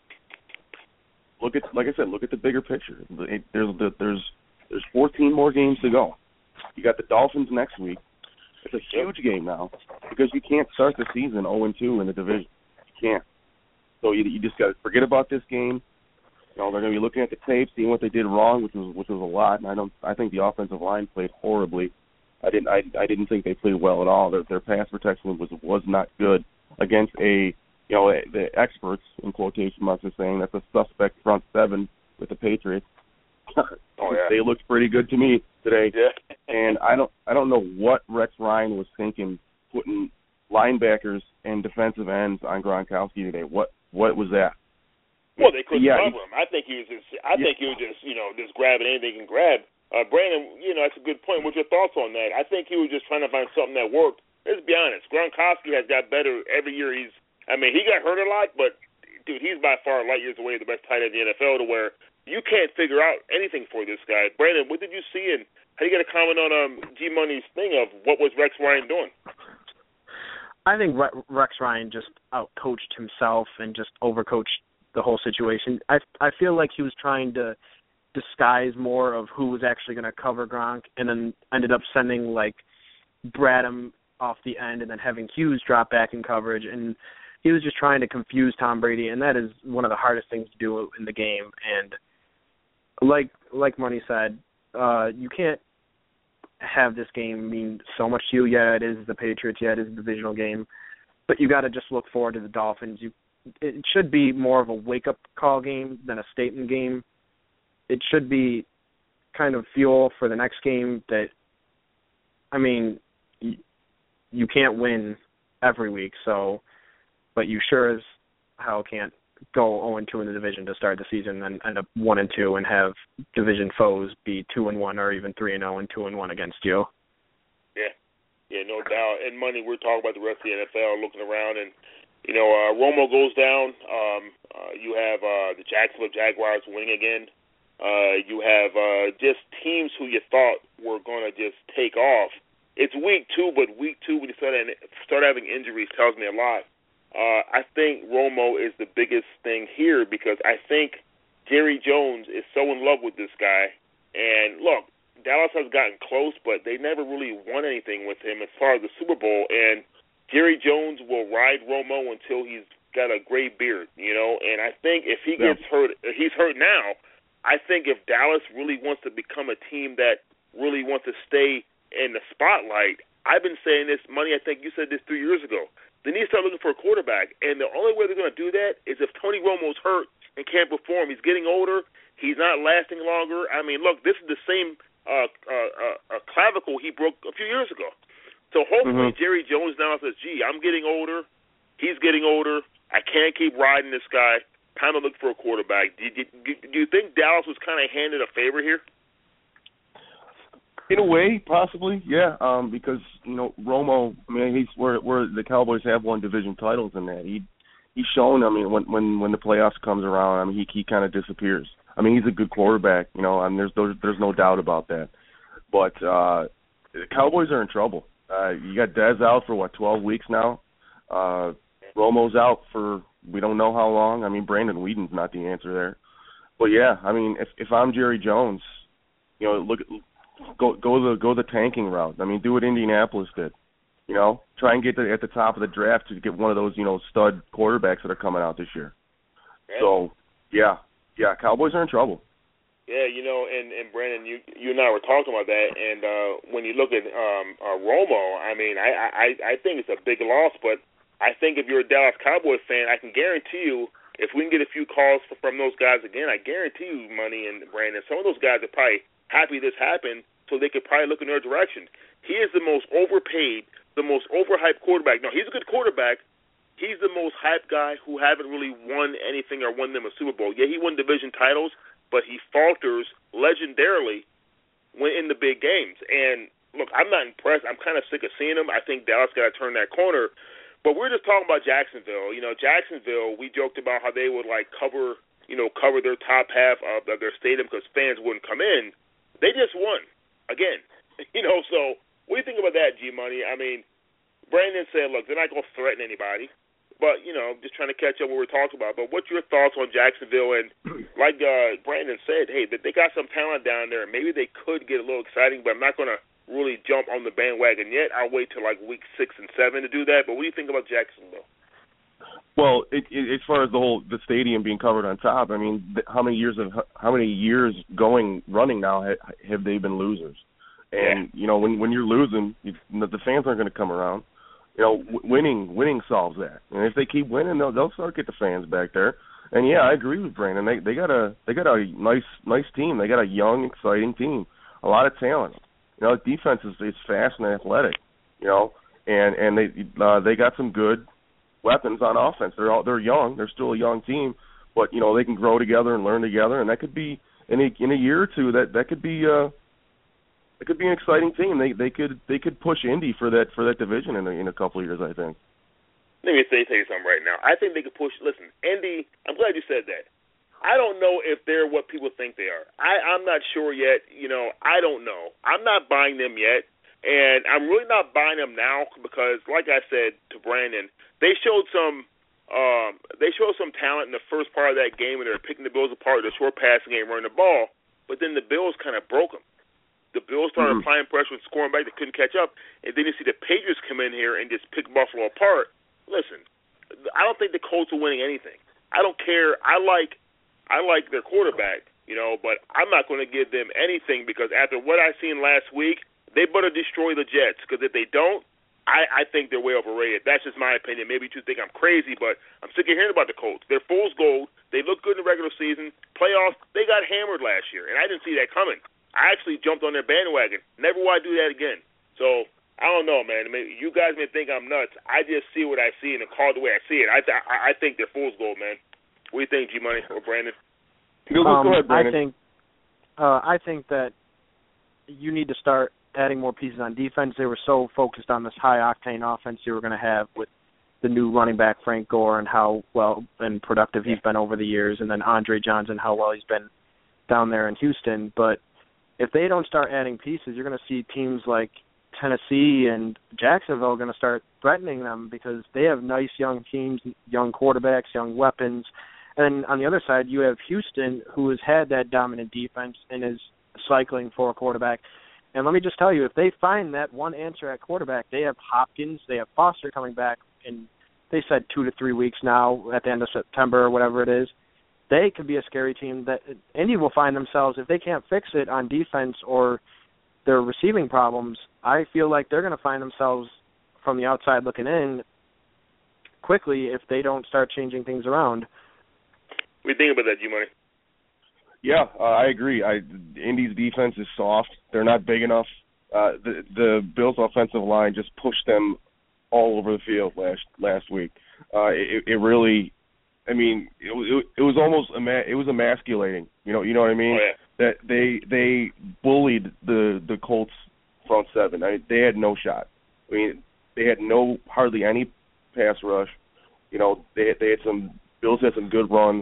look at, like I said, look at the bigger picture. It, there's there's there's fourteen more games to go. You got the Dolphins next week. It's a huge game now because you can't start the season oh and two in the division. You can't. So you you just got to forget about this game. You know, they're going to be looking at the tape, seeing what they did wrong, which was which was a lot. And I don't, I think the offensive line played horribly. I didn't, I, I didn't think they played well at all. Their, their pass protection was was not good against a, you know, a, the experts in quotation marks are saying that's a suspect front seven with the Patriots. Oh yeah, they looked pretty good to me today. Yeah. And I don't, I don't know what Rex Ryan was thinking putting linebackers and defensive ends on Gronkowski today. What, what was that? Well, they couldn't yeah, cover him. I think he was just. I yeah. think he was just, you know, just grabbing anything he can grab. Uh, Brandon, you know, that's a good point. What's your thoughts on that? I think he was just trying to find something that worked. Let's be honest. Gronkowski has got better every year. He's. I mean, he got hurt a lot, but dude, he's by far light years away the best tight end in the N F L. To where you can't figure out anything for this guy. Brandon, what did you see, and how do you get a comment on um, G Money's thing of what was Rex Ryan doing? I think Rex Ryan just outcoached himself and just overcoached the whole situation. I I feel like he was trying to disguise more of who was actually going to cover Gronk, and then ended up sending like Bradham off the end, and then having Hughes drop back in coverage, and he was just trying to confuse Tom Brady, and that is one of the hardest things to do in the game. And like like Money said, uh, you can't have this game mean so much to you. Yeah, it is the Patriots. Yeah, it is a divisional game, but you got to just look forward to the Dolphins. You It should be more of a wake-up call game than a statement game. It should be kind of fuel for the next game that, I mean, you, you can't win every week, so, but you sure as hell can't go oh and two in the division to start the season and end up one and two and have division foes be two and one or even three and oh and two and one against you. Yeah, yeah, no doubt. And Money, we're talking about the rest of the N F L, looking around, and you know, uh, Romo goes down. Um, uh, you have uh, the Jacksonville Jaguars winning again. Uh, you have uh, just teams who you thought were going to just take off. It's week two, but week two when you start, start having injuries tells me a lot. Uh, I think Romo is the biggest thing here because I think Jerry Jones is so in love with this guy. And look, Dallas has gotten close, but they never really won anything with him as far as the Super Bowl. And Jerry Jones will ride Romo until he's got a gray beard, you know. And I think if he gets yeah. hurt, he's hurt now. I think if Dallas really wants to become a team that really wants to stay in the spotlight, I've been saying this, Money, I think you said this three years ago, they need to start looking for a quarterback. And the only way they're going to do that is if Tony Romo's hurt and can't perform. He's getting older. He's not lasting longer. I mean, look, this is the same uh, uh, uh, clavicle he broke a few years ago. So hopefully mm-hmm. Jerry Jones now says, gee, I'm getting older. He's getting older. I can't keep riding this guy. Time to look for a quarterback. Do you, do you think Dallas was kind of handed a favor here? In a way, possibly, yeah. Um, because you know Romo, I mean, he's where where the Cowboys have won division titles in that. He he's shown. I mean, when when when the playoffs comes around, I mean, he he kind of disappears. I mean, he's a good quarterback, you know, and there's there's, there's no doubt about that. But uh, the Cowboys are in trouble. Uh, you got Dez out for what twelve weeks now. Uh, Romo's out for we don't know how long. I mean, Brandon Whedon's not the answer there. But yeah, I mean, if if I'm Jerry Jones, you know, look, go go the go the tanking route. I mean, do what Indianapolis did. You know, try and get to, at the top of the draft to get one of those, you know, stud quarterbacks that are coming out this year. Yeah. So, yeah, yeah, Cowboys are in trouble. Yeah, you know, and, and Brandon, you you and I were talking about that, and uh, when you look at um, uh, Romo, I mean, I, I I think it's a big loss, but I think if you're a Dallas Cowboys fan, I can guarantee you, if we can get a few calls from those guys again, I guarantee you, Money and Brandon, some of those guys are probably happy this happened, so they could probably look in their direction. He is the most overpaid, the most overhyped quarterback. No, he's a good quarterback. He's the most hyped guy who haven't really won anything or won them a Super Bowl. Yeah, he won division titles, but he falters legendarily when in the big games. And, look, I'm not impressed. I'm kind of sick of seeing him. I think Dallas got to turn that corner. But we're just talking about Jacksonville. You know, Jacksonville, we joked about how they would, like, cover, you know, cover their top half of, of their stadium because fans wouldn't come in. They just won again. You know, so what do you think about that, G-Money? I mean, Brandon said, look, they're not going to threaten anybody. But, you know, just trying to catch up what we're talking about. But what's your thoughts on Jacksonville? And like uh, Brandon said, hey, they got some talent down there. Maybe they could get a little exciting, but I'm not going to really jump on the bandwagon yet. I'll wait till like week six and seven to do that. But what do you think about Jacksonville? Well, it, it, as far as the whole the stadium being covered on top, I mean, how many years of how many years going running now have, have they been losers? And yeah. you know, when when you're losing, you, the fans aren't going to come around. You know, w- winning winning solves that. And if they keep winning, they'll they'll start to get the fans back there. And yeah, I agree with Brandon. They they got a they got a nice nice team. They got a young, exciting team. A lot of talent. You know, defense is, is fast and athletic. You know, and and they uh, they got some good weapons on offense. They're all they're young. They're still a young team, but you know they can grow together and learn together. And that could be in a in a year or two. That that could be uh, it could be an exciting team. They they could they could push Indy for that for that division in a, in a couple of years, I think. Let me say tell you something right now. I think they could push. Listen, Indy. I'm glad you said that. I don't know if they're what people think they are. I, I'm not sure yet. You know, I don't know. I'm not buying them yet, and I'm really not buying them now because, like I said to Brandon, they showed some um, they showed some talent in the first part of that game, and they were picking the Bills apart, the short passing game, running the ball. But then the Bills kind of broke them. The Bills started mm-hmm. applying pressure and scoring back. They couldn't catch up, and then you see the Patriots come in here and just pick Buffalo apart. Listen, I don't think the Colts are winning anything. I don't care. I like. I like their quarterback, you know, but I'm not going to give them anything because after what I seen last week, they better destroy the Jets because if they don't, I, I think they're way overrated. That's just my opinion. Maybe you think I'm crazy, but I'm sick of hearing about the Colts. They're fool's gold. They look good in the regular season. Playoffs, they got hammered last year, and I didn't see that coming. I actually jumped on their bandwagon. Never want to do that again. So I don't know, man. Maybe you guys may think I'm nuts. I just see what I see and call it the way I see it. I, th- I think they're fool's gold, man. What do you think, G-Money or Brandon? Um, Go ahead, Brandon. I think uh, I think that you need to start adding more pieces on defense. They were so focused on this high-octane offense they were going to have with the new running back Frank Gore and how well and productive he's been over the years, and then Andre Johnson, how well he's been down there in Houston. But if they don't start adding pieces, you're going to see teams like Tennessee and Jacksonville are going to start threatening them because they have nice young teams, young quarterbacks, young weapons. And on the other side, you have Houston, who has had that dominant defense and is cycling for a quarterback. And let me just tell you, if they find that one answer at quarterback, they have Hopkins, they have Foster coming back, and they said two to three weeks now at the end of September or whatever it is. They could be a scary team that Indy will find themselves, if they can't fix it on defense or their receiving problems, I feel like they're going to find themselves from the outside looking in quickly if they don't start changing things around. What do you think about that, G-Money? Yeah, uh, I agree. I, Indy's defense is soft. They're not big enough. Uh, the, the Bills' offensive line just pushed them all over the field last last week. Uh, it, it really, I mean, it, it, it was almost ema- it was emasculating. You know, you know what I mean? Oh, yeah. That they they bullied the the Colts front seven. I mean, they had no shot. I mean, they had no hardly any pass rush. You know, they they had some Bills had some good runs,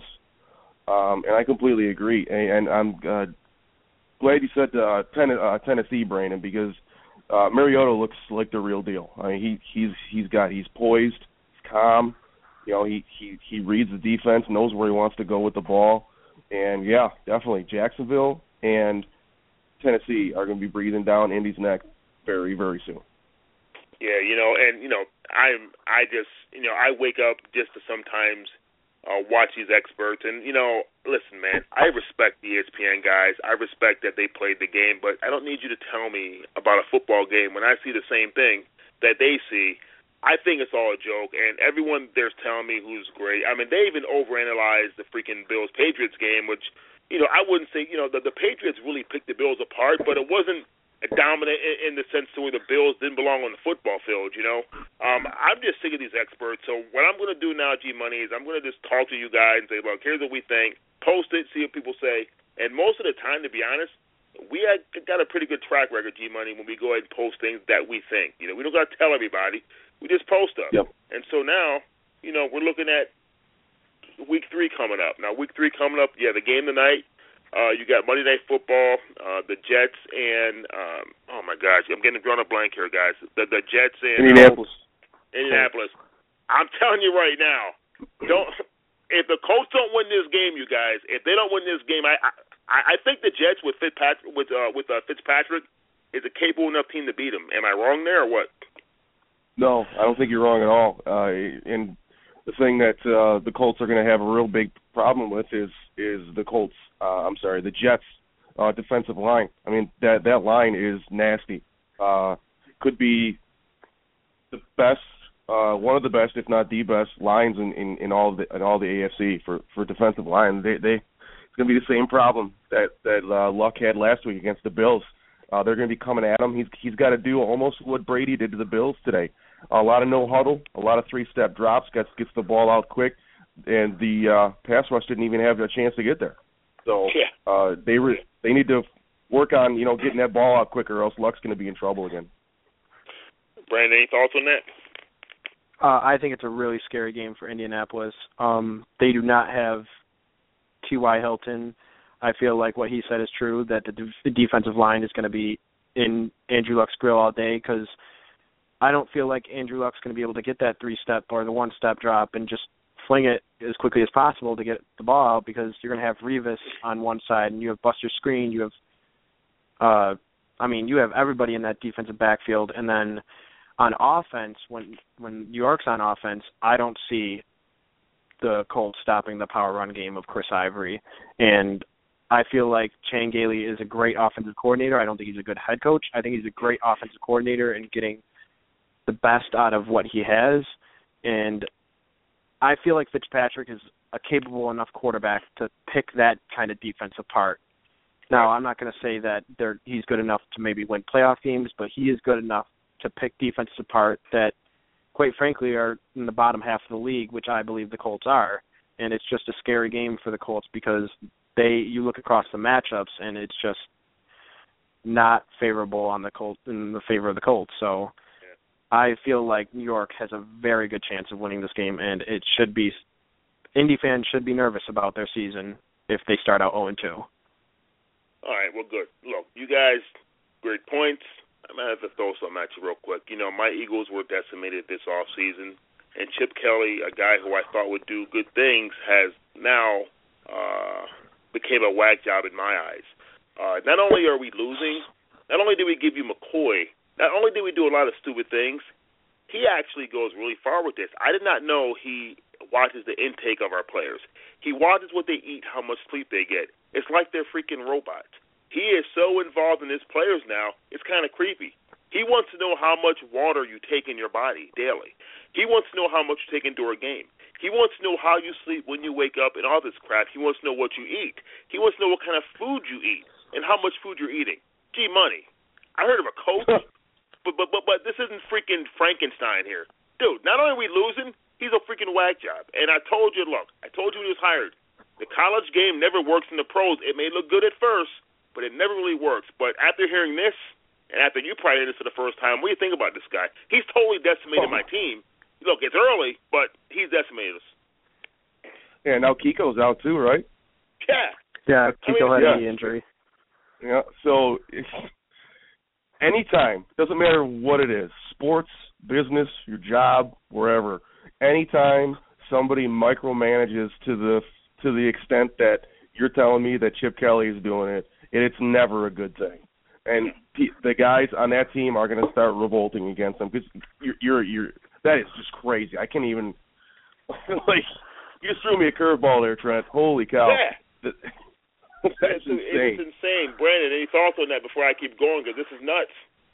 um, and I completely agree. And, and I'm uh, glad you said uh, ten, uh, Tennessee, Brandon, because uh, Mariota looks like the real deal. I mean, he he's he's got he's poised, he's calm. You know, he he he reads the defense, knows where he wants to go with the ball. And, yeah, definitely, Jacksonville and Tennessee are going to be breathing down Indy's neck very, very soon. Yeah, you know, and, you know, I'm, I just, you know, I wake up just to sometimes uh, watch these experts. And, you know, listen, man, I respect the E S P N guys. I respect that they played the game. But I don't need you to tell me about a football game when I see the same thing that they see. I think it's all a joke, and everyone there's telling me who's great. I mean, they even overanalyzed the freaking Bills-Patriots game, which, you know, I wouldn't say, you know, the, the Patriots really picked the Bills apart, but it wasn't a dominant in, in the sense to where the Bills didn't belong on the football field, you know. Um, I'm just sick of these experts, so what I'm going to do now, G-Money, is I'm going to just talk to you guys and say, look, here's what we think. Post it, see what people say, and most of the time, to be honest, we had got a pretty good track record, G-Money, when we go ahead and post things that we think. You know, we don't got to tell everybody. We just post up. Yep. And so now, you know, we're looking at week three coming up. Now, week three coming up, yeah, the game tonight, uh, you got Monday Night Football, uh, the Jets, and, um, oh, my gosh, I'm getting drawn a blank here, guys. The, the Jets and Indianapolis. Uh, Indianapolis. I'm telling you right now, don't if the Colts don't win this game, you guys, if they don't win this game, I I, I think the Jets with Fitzpatrick, with, uh, with uh, Fitzpatrick is a capable enough team to beat them. Am I wrong there or what? No, I don't think you're wrong at all. Uh, and the thing that uh, the Colts are going to have a real big problem with is is the Colts. Uh, I'm sorry, the Jets' uh, defensive line. I mean, that that line is nasty. Uh, could be the best, uh, one of the best, if not the best, lines in, in, in all the in all the A F C for, for defensive line. They they it's going to be the same problem that that uh, Luck had last week against the Bills. Uh, they're going to be coming at him. He's he's got to do almost what Brady did to the Bills today. A lot of no huddle, a lot of three-step drops, gets gets the ball out quick, and the uh, pass rush didn't even have a chance to get there. So uh, they re- they need to work on you know getting that ball out quicker, or else Luck's going to be in trouble again. Brandon, any thoughts on that? Uh, I think it's a really scary game for Indianapolis. Um, they do not have T Y. Hilton. I feel like what he said is true, that the, de- the defensive line is going to be in Andrew Luck's grill all day, because I don't feel like Andrew Luck's going to be able to get that three-step or the one-step drop and just fling it as quickly as possible to get the ball out, because you're going to have Revis on one side and you have Buster Screen, you have, uh, I mean, you have everybody in that defensive backfield. And then on offense, when when New York's on offense, I don't see the Colts stopping the power run game of Chris Ivory. And I feel like Chan Gailey is a great offensive coordinator. I don't think he's a good head coach. I think he's a great offensive coordinator and getting the best out of what he has. And I feel like Fitzpatrick is a capable enough quarterback to pick that kind of defense apart. Now, I'm not going to say that they're, he's good enough to maybe win playoff games, but he is good enough to pick defenses apart that, quite frankly, are in the bottom half of the league, which I believe the Colts are. And it's just a scary game for the Colts because they you look across the matchups and it's just not favorable on the Colts in the favor of the Colts. So I feel like New York has a very good chance of winning this game, and it should be Indy fans should be nervous about their season if they start out oh and two. All right, well, good. Look, you guys, great points. I'm going to have to throw something at you real quick. You know, my Eagles were decimated this offseason, and Chip Kelly, a guy who I thought would do good things, has now uh, became a whack job in my eyes. Uh, not only are we losing, not only did we give you McCoy, not only did we do a lot of stupid things, he actually goes really far with this. I did not know he watches the intake of our players. He watches what they eat, how much sleep they get. It's like they're freaking robots. He is so involved in his players now, it's kind of creepy. He wants to know how much water you take in your body daily. He wants to know how much you take into a game. He wants to know how you sleep when you wake up and all this crap. He wants to know what you eat. He wants to know what kind of food you eat and how much food you're eating. Gee, money. I heard of a coach, but, but but but this isn't freaking Frankenstein here. Dude, not only are we losing, he's a freaking whack job. And I told you, look, I told you he was hired. The college game never works in the pros. It may look good at first, but it never really works. But after hearing this, and after you probably heard this for the first time, what do you think about this guy? He's totally decimated my team. Look, it's early, but he's decimated us. Yeah, now Kiko's out too, right? Yeah. Yeah, Kiko I mean, had yeah. a knee injury. Yeah, so it's, anytime, doesn't matter what it is, sports, business, your job, wherever, anytime somebody micromanages to the to the extent that you're telling me that Chip Kelly is doing it, it's never a good thing. And the guys on that team are going to start revolting against them because you're, you're, you're, that is just crazy. I can't even, like, you just threw me a curveball there, Trent. Holy cow. Yeah. That's it's, insane. It's insane. Brandon, any thoughts on that before I keep going? Because this is nuts.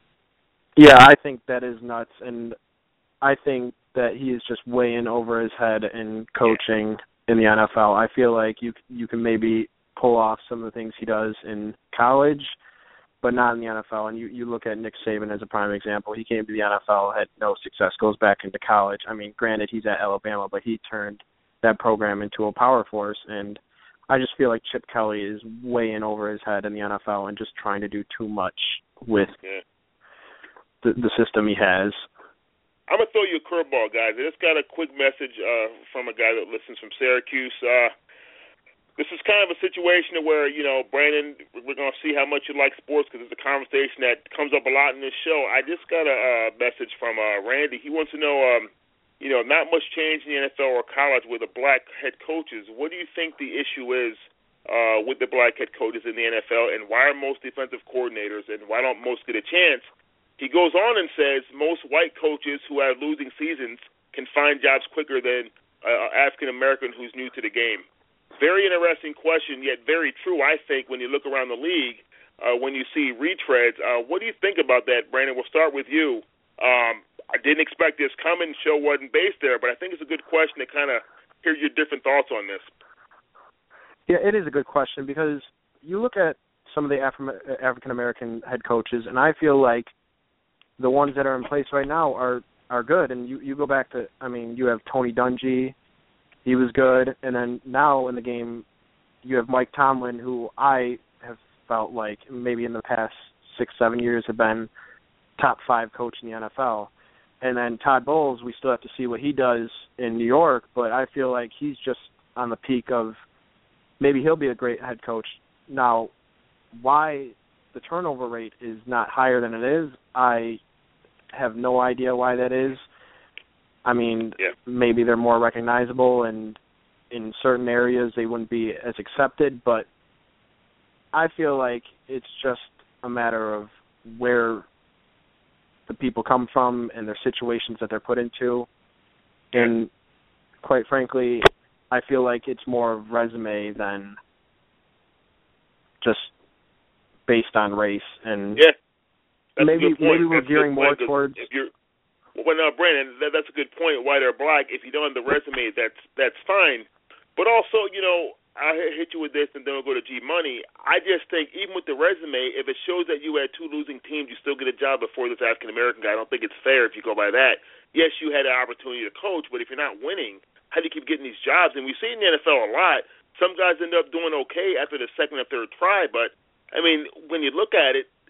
Yeah, I think that is nuts, and I think that he is just way in over his head in coaching in the N F L. I feel like you you can maybe pull off some of the things he does in college, but not in the N F L. And you, you look at Nick Saban as a prime example. He came to the N F L, had no success, goes back into college. I mean, granted, he's at Alabama, but he turned that program into a power force, and I just feel like Chip Kelly is way in over his head in the N F L and just trying to do too much with yeah. the, the system he has. I'm going to throw you a curveball, guys. I just got a quick message uh, from a guy that listens from Syracuse. Uh, this is kind of a situation where, you know, Brandon, we're going to see how much you like sports because it's a conversation that comes up a lot in this show. I just got a uh, message from uh, Randy. He wants to know, um, you know, not much change in the N F L or college with the black head coaches. What do you think the issue is uh, with the black head coaches in the N F L, and why are most defensive coordinators and why don't most get a chance? He goes on and says most white coaches who have losing seasons can find jobs quicker than uh, African-American who's new to the game. Very interesting question, yet very true, I think, when you look around the league, uh, when you see retreads. Uh, what do you think about that, Brandon? We'll start with you. Um, I didn't expect this coming. Show wasn't based there, but I think it's a good question to kind of hear your different thoughts on this. Yeah, it is a good question because you look at some of the Afri- African-American head coaches, and I feel like the ones that are in place right now are, are good. And you, you go back to, I mean, you have Tony Dungy. He was good. And then now in the game, you have Mike Tomlin, who I have felt like maybe in the past six, seven years have been top five coach in the N F L. And then Todd Bowles, we still have to see what he does in New York, but I feel like he's just on the peak of maybe he'll be a great head coach. Now, why the turnover rate is not higher than it is, I have no idea why that is. I mean, yeah. maybe they're more recognizable, and in certain areas they wouldn't be as accepted, but I feel like it's just a matter of where the people come from and their situations that they're put into. And quite frankly, I feel like it's more of resume than just based on race. And yeah. That's maybe maybe we're that's gearing more point, towards. If you're, well, no, Brandon, that, that's a good point. Why they're black? If you don't have the resume, that's that's fine. But also, you know, I hit you with this, and then we'll go to G Money. I just think even with the resume, if it shows that you had two losing teams, you still get a job before this African American guy. I don't think it's fair if you go by that. Yes, you had an opportunity to coach, but if you're not winning, how do you keep getting these jobs? And we see in the N F L a lot. Some guys end up doing okay after the second or third try, but I mean, when you look at it,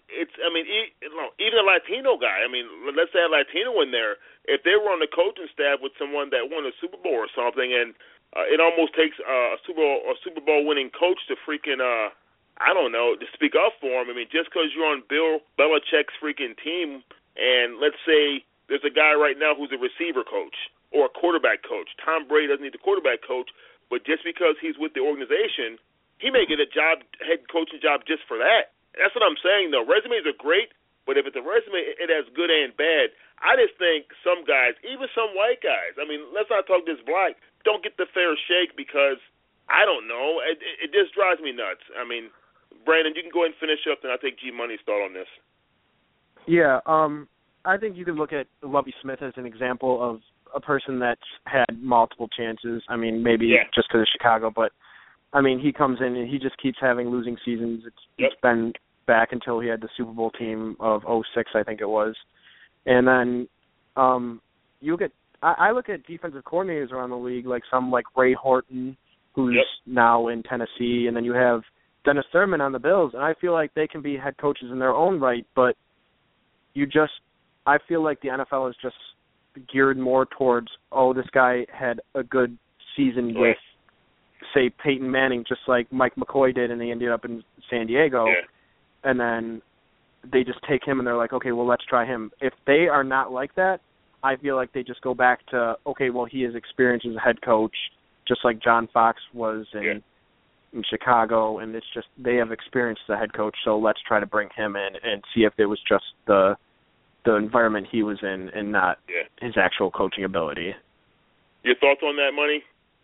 it's, I mean, even a Latino guy, I mean, let's say a Latino in there, if they were on the coaching staff with someone that won a Super Bowl or something, and uh, it almost takes uh, a Super Bowl, a Super Bowl winning coach to freaking, uh, I don't know, to speak up for him. I mean, just because you're on Bill Belichick's freaking team, and let's say there's a guy right now who's a receiver coach or a quarterback coach. Tom Brady doesn't need the quarterback coach, but just because he's with the organization, he may get a job, head coaching job just for that. That's what I'm saying, though. Resumes are great, but if it's a resume, it has good and bad. I just think some guys, even some white guys, I mean, let's not talk this black, don't get the fair shake because, I don't know, it, it just drives me nuts. I mean, Brandon, you can go ahead and finish up, and I'll take G-Money's thought on this. Yeah, um, I think you could look at Lovie Smith as an example of a person that's had multiple chances. I mean, maybe yeah. just because of Chicago, but, I mean, he comes in and he just keeps having losing seasons. It's, yep. it's been back until he had the Super Bowl team of oh six, I think it was. And then um, you look at I, I look at defensive coordinators around the league, like some like Ray Horton, who's yep. now in Tennessee, and then you have Dennis Thurman on the Bills, and I feel like they can be head coaches in their own right, but you just I feel like the N F L is just geared more towards, oh, this guy had a good season right. with, say, Peyton Manning, just like Mike McCoy did, and he ended up in San Diego, yeah. and then they just take him and they're like, okay, well, let's try him. If they are not like that, I feel like they just go back to, okay, well, he has experience as a head coach, just like John Fox was in, yeah. in Chicago, and it's just they have experience as a head coach, so let's try to bring him in and see if it was just the the environment he was in and not yeah. his actual coaching ability. Your thoughts on that, Money?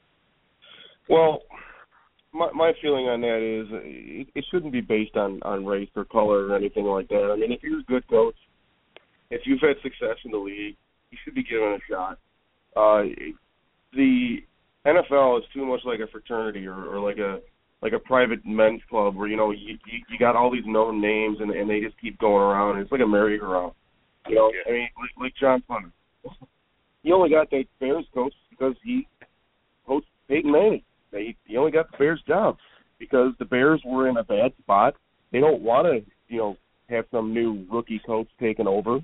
Well, my my feeling on that is it, it shouldn't be based on, on race or color or anything like that. I mean, if you're a good coach, if you've had success in the league, you should be given a shot. Uh, the N F L is too much like a fraternity or, or like a like a private men's club where, you know, you you, you got all these known names and, and they just keep going around. It's like a merry-go-round. You know, yeah. I mean, like, like John Connor. He only got that Bears coach because he coached Peyton Manning. He, he only got the Bears job because the Bears were in a bad spot. They don't want to, you know, have some new rookie coach taking over.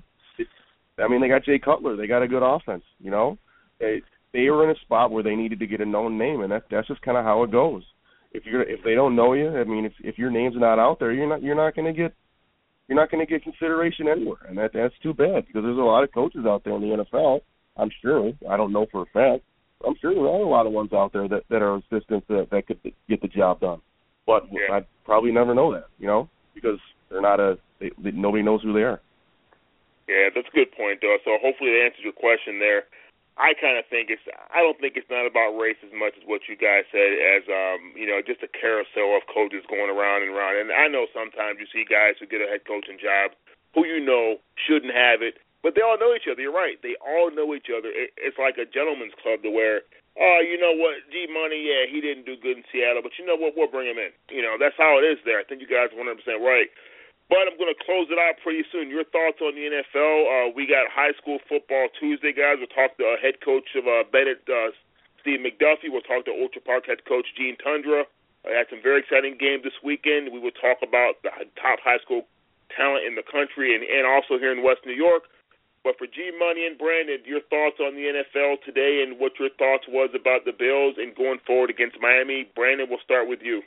I mean, they got Jay Cutler. They got a good offense, you know. They, they were in a spot where they needed to get a known name, and that, that's just kind of how it goes. If you're if they don't know you, I mean, if if your name's not out there, you're not you're not going to get you're not going to get consideration anywhere, and that that's too bad because there's a lot of coaches out there in the N F L. I'm sure. I don't know for a fact. I'm sure there are a lot of ones out there that, that are assistants that, that could get the job done. But yeah. I'd probably never know that, you know, because they're not a they, they, nobody knows who they are. Yeah, that's a good point, though. So hopefully that answers your question there. I kind of think it's I don't think it's not about race as much as what you guys said as, um, you know, just a carousel of coaches going around and around. And I know sometimes you see guys who get a head coaching job who you know shouldn't have it, but they all know each other. You're right. They all know each other. It's like a gentleman's club to where, oh, you know what, G-Money, yeah, he didn't do good in Seattle, but you know what, we'll bring him in. You know, that's how it is there. I think you guys are one hundred percent right. But I'm going to close it out pretty soon. Your thoughts on the N F L? Uh, we got high school football Tuesday, guys. We'll talk to uh, head coach of uh, Bennett, uh, Steve McDuffie. We'll talk to Orchard Park head coach Gene Tundra. I uh, had some very exciting games this weekend. We will talk about the top high school talent in the country and, and also here in West New York. But for G-Money and Brandon, your thoughts on the N F L today and what your thoughts was about the Bills and going forward against Miami. Brandon, we'll start with you.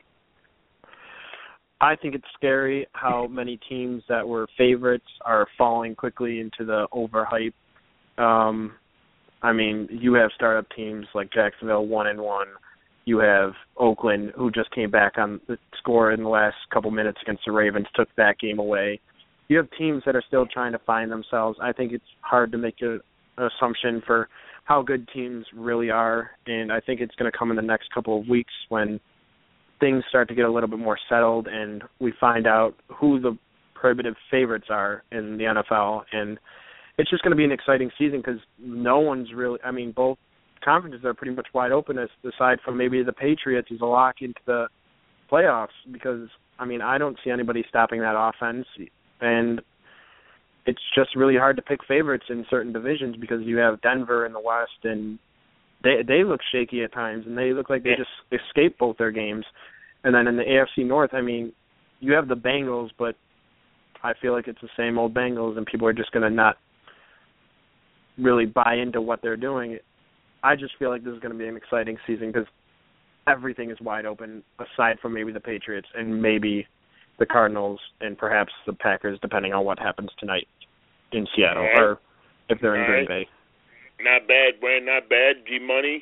I think it's scary how many teams that were favorites are falling quickly into the overhype. Um, I mean, you have startup teams like Jacksonville, one and one. You have Oakland, who just came back on the score in the last couple minutes against the Ravens, took that game away. You have teams that are still trying to find themselves. I think it's hard to make a, an assumption for how good teams really are, and I think it's going to come in the next couple of weeks when things start to get a little bit more settled and we find out who the prohibitive favorites are in the N F L. And it's just going to be an exciting season because no one's really – I mean, both conferences are pretty much wide open aside from maybe the Patriots is a lock into the playoffs because, I mean, I don't see anybody stopping that offense. And it's just really hard to pick favorites in certain divisions because you have Denver in the West and they they look shaky at times and they look like they just escaped both their games. And then in the A F C North, I mean, you have the Bengals, but I feel like it's the same old Bengals, and people are just going to not really buy into what they're doing. I just feel like this is going to be an exciting season because everything is wide open, aside from maybe the Patriots and maybe the Cardinals and perhaps the Packers, depending on what happens tonight in Seattle right. or if they're in All Green right. Bay. Not bad, Brandon, not bad. G-Money,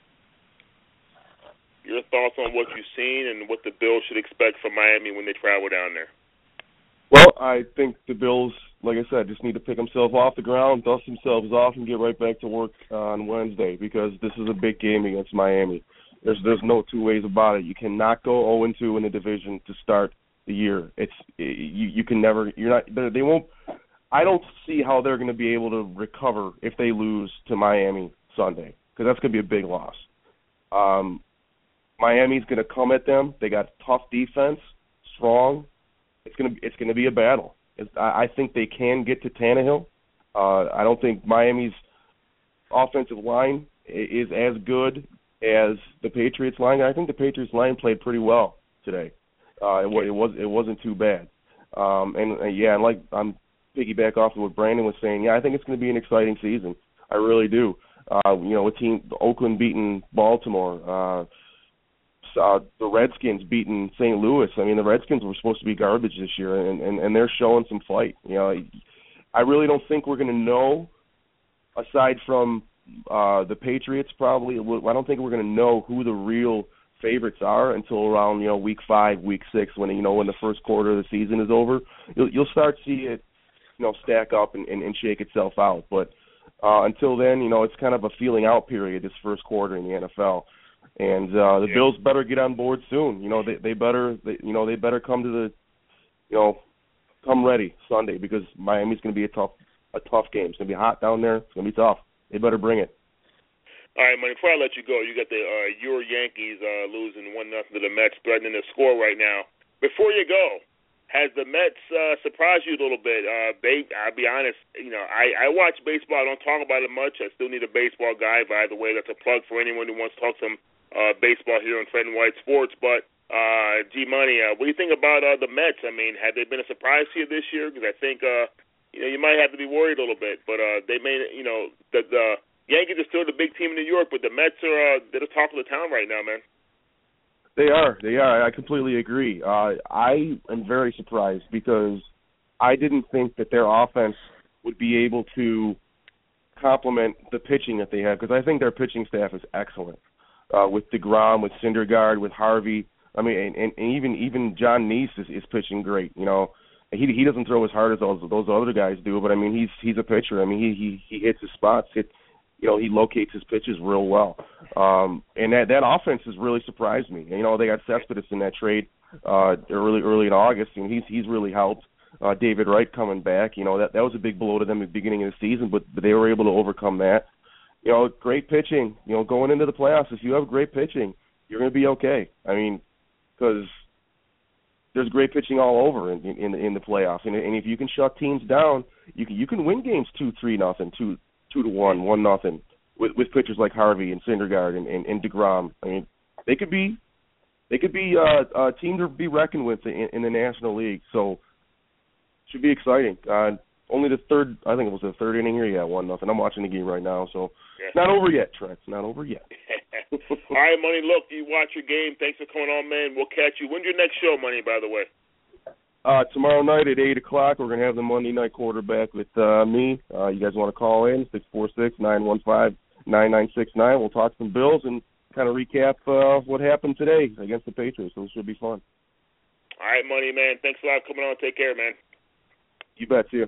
your thoughts on what you've seen and what the Bills should expect from Miami when they travel down there? Well, I think the Bills, like I said, just need to pick themselves off the ground, dust themselves off, and get right back to work on Wednesday because this is a big game against Miami. There's there's no two ways about it. You cannot go oh and two in the division to start the year. It's you you can never. You're not. They won't. I don't see how they're going to be able to recover if they lose to Miami Sunday because that's going to be a big loss. Um, Miami's going to come at them. They got tough defense, strong. It's going to it's going to be a battle. It's, I, I think they can get to Tannehill. Uh, I don't think Miami's offensive line is as good as the Patriots line. I think the Patriots line played pretty well today. Uh, it, it was it wasn't too bad. Um, and uh, yeah, and like I'm piggyback off of what Brandon was saying. Yeah, I think it's going to be an exciting season. I really do. Uh, you know, a team, Oakland beating Baltimore. Uh, Uh, the Redskins beating Saint Louis. I mean, the Redskins were supposed to be garbage this year, and, and, and they're showing some fight. You know, I really don't think we're going to know, aside from uh, the Patriots probably, I don't think we're going to know who the real favorites are until around, you know, week five, week six, when, you know, when the first quarter of the season is over. You'll, you'll start to see it, you know, stack up and, and, and shake itself out. But uh, until then, you know, it's kind of a feeling out period, this first quarter in the N F L. And uh, the yeah. Bills better get on board soon. You know, they they better they, you know they better come to the, you know, come ready Sunday because Miami's going to be a tough a tough game. It's going to be hot down there. It's going to be tough. They better bring it. All right, Money. Before I let you go, you got the uh, your Yankees uh, losing one nothing to the Mets, threatening to score right now. Before you go, has the Mets uh, surprised you a little bit? Uh, they, I'll be honest, you know, I, I watch baseball. I don't talk about it much. I still need a baseball guy. By the way, that's a plug for anyone who wants to talk some uh, baseball here on Fred and White Sports. But uh, G-Money, uh, what do you think about uh, the Mets? I mean, have they been a surprise to you this year? Because I think, uh, you know, you might have to be worried a little bit. But uh, they may, you know, the, the Yankees are still the big team in New York, but the Mets are uh, they're the talk of the town right now, man. They are. They are. I completely agree. Uh, I am very surprised because I didn't think that their offense would be able to complement the pitching that they have because I think their pitching staff is excellent. Uh, with DeGrom, with Syndergaard, with Harvey. I mean, and, and, and even even John Neese is, is pitching great. You know, he he doesn't throw as hard as those those other guys do, but I mean, he's he's a pitcher. I mean, he he, he hits his spots. It, you know, he locates his pitches real well. Um, and that that offense has really surprised me. You know, they got Cespedes in that trade uh, early early in August, and he's he's really helped. Uh, David Wright coming back. You know, that that was a big blow to them at the beginning of the season, but, but they were able to overcome that. You know, great pitching. You know, going into the playoffs, if you have great pitching, you're going to be okay. I mean, because there's great pitching all over in in, in the playoffs, and, and if you can shut teams down, you can you can win games two three nothing, two two to one, one nothing with with pitchers like Harvey and Syndergaard and, and, and DeGrom. I mean, they could be they could be uh, a team to be reckoned with in, in the National League. So, should be exciting. Uh, Only the third, I think it was the third inning here. Yeah, one nothing. I'm watching the game right now, so yeah. Not over yet, Trent. It's not over yet. All right, Money. Look, you watch your game. Thanks for coming on, man. We'll catch you. When's your next show, Money? By the way. Uh, tomorrow night at eight o'clock, we're gonna have the Monday night quarterback with uh, me. Uh, you guys want to call in six four six nine one five nine nine six nine? We'll talk some Bills and kind of recap uh, what happened today against the Patriots. So it should be fun. All right, Money, man. Thanks a lot for coming on. Take care, man. You bet. See you.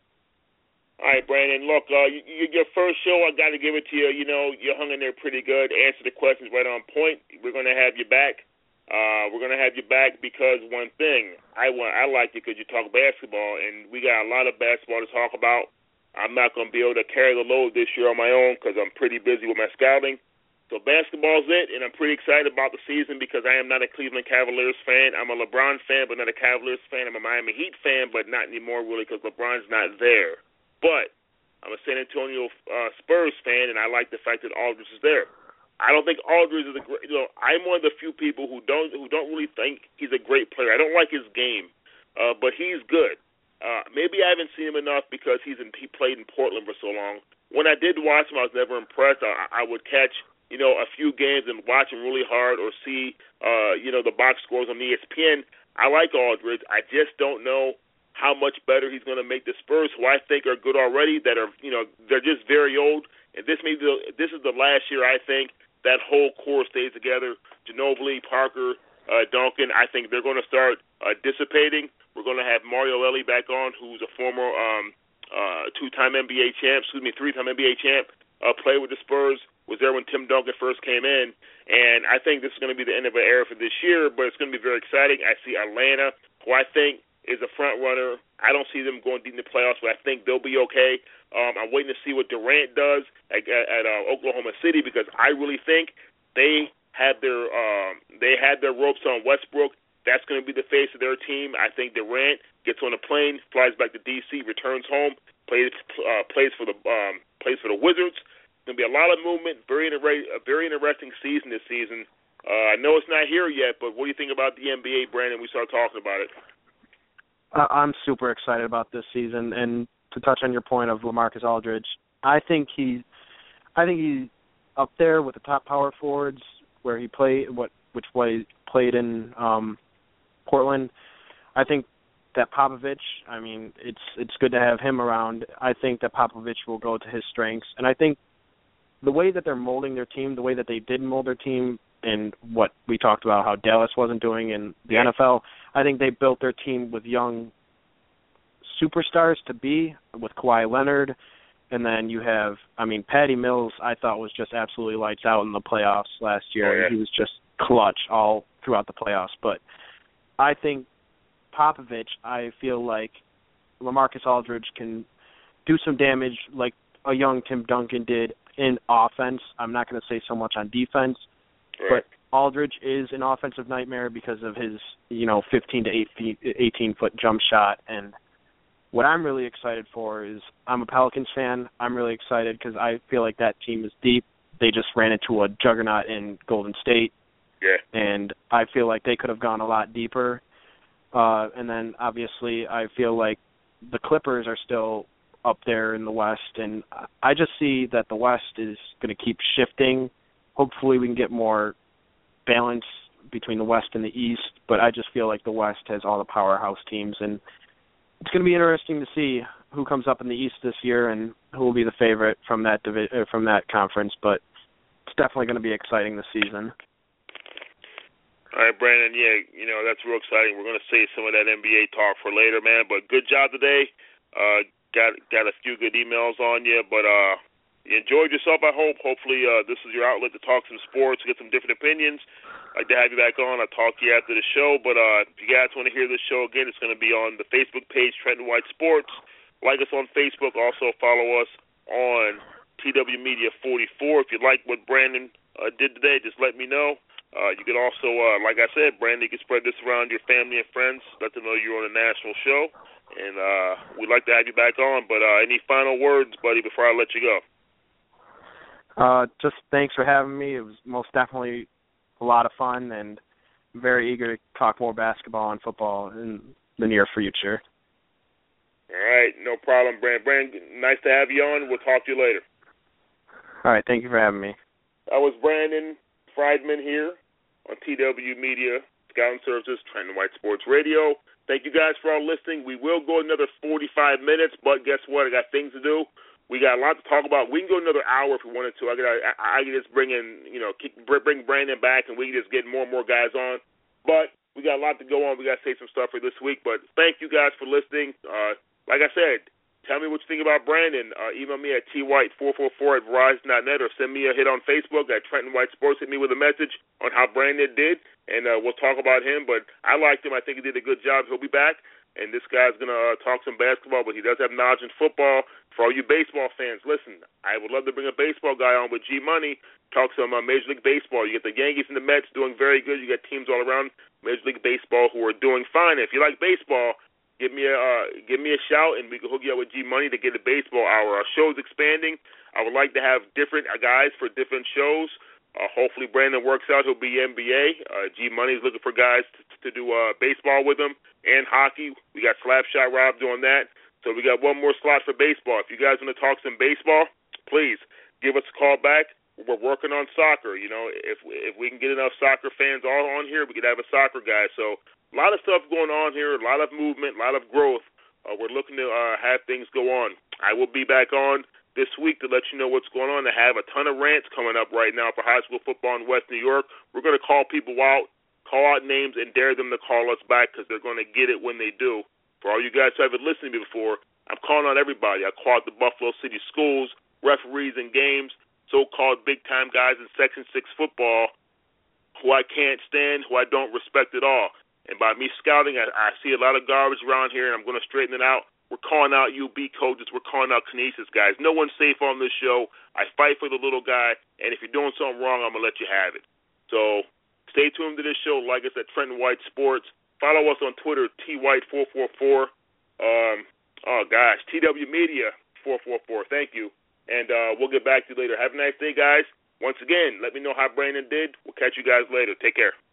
All right, Brandon, look, uh, you, you, your first show, I got to give it to you. You know, you hung in there pretty good, answered the questions right on point. We're going to have you back. Uh, we're going to have you back because one thing, I want, I like you because you talk basketball, and we got a lot of basketball to talk about. I'm not going to be able to carry the load this year on my own because I'm pretty busy with my scouting. So basketball's it, and I'm pretty excited about the season because I am not a Cleveland Cavaliers fan. I'm a LeBron fan, but not a Cavaliers fan. I'm a Miami Heat fan, but not anymore really because LeBron's not there. But I'm a San Antonio uh, Spurs fan, and I like the fact that Aldridge is there. I don't think Aldridge is a great. You know, I'm one of the few people who don't who don't really think he's a great player. I don't like his game, uh, but he's good. Uh, maybe I haven't seen him enough because he's in, he played in Portland for so long. When I did watch him, I was never impressed. I, I would catch, you know, a few games and watch him really hard or see, uh, you know, the box scores on E S P N. I like Aldridge. I just don't know how much better he's going to make the Spurs, who I think are good already, that are, you know, they're just very old. And this may be the, this is the last year, I think, that whole core stays together. Ginobili, Parker, uh, Duncan, I think they're going to start uh, dissipating. We're going to have Mario Elie back on, who's a former um, uh, two-time N B A champ, excuse me, three-time N B A champ, uh, played with the Spurs, was there when Tim Duncan first came in. And I think this is going to be the end of an era for this year, but it's going to be very exciting. I see Atlanta, who I think is a front runner. I don't see them going deep in the playoffs, but I think they'll be okay. Um, I'm waiting to see what Durant does at, at, at uh, Oklahoma City because I really think they had their um, they had their ropes on Westbrook. That's going to be the face of their team. I think Durant gets on a plane, flies back to D C, returns home, plays uh, plays for the um, plays for the Wizards. Going to be a lot of movement. Very inter- a very interesting season this season. Uh, I know it's not here yet, but what do you think about the N B A, Brandon? We start talking about it. I'm super excited about this season, and to touch on your point of LaMarcus Aldridge, I think he, I think he's up there with the top power forwards where he played, what which way played in um, Portland. I think that Popovich, I mean, it's it's good to have him around. I think that Popovich will go to his strengths, and I think the way that they're molding their team, the way that they did mold their team, and what we talked about, how Dallas wasn't doing in the N F L, I think they built their team with young superstars to be, with Kawhi Leonard, and then you have, I mean, Patty Mills, I thought was just absolutely lights out in the playoffs last year. Oh, yeah. He was just clutch all throughout the playoffs. But I think Popovich, I feel like LaMarcus Aldridge can do some damage like a young Tim Duncan did in offense. I'm not going to say so much on defense, right. but Aldridge is an offensive nightmare because of his, you know, fifteen to eighteen foot jump shot. And what I'm really excited for is I'm a Pelicans fan. I'm really excited because I feel like that team is deep. They just ran into a juggernaut in Golden State. Yeah. And I feel like they could have gone a lot deeper. Uh, and then, obviously, I feel like the Clippers are still up there in the West. And I just see that the West is going to keep shifting. Hopefully we can get more balance between the West and the East. But I just feel like the West has all the powerhouse teams. And it's going to be interesting to see who comes up in the East this year and who will be the favorite from that divi- uh, from that conference. But it's definitely going to be exciting this season. All right, Brandon, yeah, you know, that's real exciting. We're going to save some of that N B A talk for later, man. But good job today. Uh, got got a few good emails on you, but uh, you enjoyed yourself, I hope. Hopefully uh, this is your outlet to talk some sports, get some different opinions. I'd like to have you back on. I'll talk to you after the show. But uh, if you guys want to hear this show again, it's going to be on the Facebook page, Trenton White Sports. Like us on Facebook. Also follow us on T W Media forty-four. If you like what Brandon uh, did today, just let me know. Uh, you can also, uh, like I said, Brandon, you can spread this around your family and friends. Let them know you're on a national show. And uh, we'd like to have you back on. But uh, any final words, buddy, before I let you go? Uh, just thanks for having me. It was most definitely a lot of fun, and I'm very eager to talk more basketball and football in the near future. All right, no problem, Brandon. Brandon, nice to have you on. We'll talk to you later. All right, thank you for having me. That was Brandon Friedman here on T W Media, Scouting Services, Trenton White Sports Radio. Thank you guys for all listening. We will go another forty-five minutes, but guess what? I got things to do. We got a lot to talk about. We can go another hour if we wanted to. I could, I, I could just bring in, you know, bring Brandon back, and we can just get more and more guys on. But we got a lot to go on. We got to say some stuff for this week. But thank you guys for listening. Uh, like I said, tell me what you think about Brandon. Uh, email me at t white four four four at verizon dot net or send me a hit on Facebook at Trenton White Sports. Hit me with a message on how Brandon did, and uh, we'll talk about him. But I liked him. I think he did a good job. He'll be back. And this guy's going to uh, talk some basketball, but he does have knowledge in football. For all you baseball fans, listen, I would love to bring a baseball guy on with G Money, talk some uh, Major League Baseball. You get the Yankees and the Mets doing very good. You got teams all around Major League Baseball who are doing fine. If you like baseball, give me a uh, give me a shout, and we can hook you up with G Money to get a baseball hour. Our show's expanding. I would like to have different guys for different shows. Uh, hopefully Brandon works out. He'll be N B A. Uh, G Money's looking for guys to, to do uh, baseball with him. and hockey. We got Slapshot Rob doing that. So we got one more slot for baseball. If you guys want to talk some baseball, please give us a call back. We're working on soccer. You know, if if we can get enough soccer fans all on here, we could have a soccer guy. So a lot of stuff going on here, a lot of movement, a lot of growth. Uh, we're looking to uh, have things go on. I will be back on this week to let you know what's going on. I have a ton of rants coming up right now for high school football in West New York. We're going to call people out, call out names, and dare them to call us back because they're going to get it when they do. For all you guys who haven't listened to me before, I'm calling out everybody. I called the Buffalo City Schools, referees in games, so-called big-time guys in Section six football who I can't stand, who I don't respect at all. And by me scouting, I, I see a lot of garbage around here, and I'm going to straighten it out. We're calling out U B coaches. We're calling out Kinesis guys. No one's safe on this show. I fight for the little guy, and if you're doing something wrong, I'm going to let you have it. So stay tuned to this show. Like us at Trenton White Sports. Follow us on Twitter, T White four four four. Um, oh, gosh, T W Media four four four. Thank you. And uh, we'll get back to you later. Have a nice day, guys. Once again, let me know how Brandon did. We'll catch you guys later. Take care.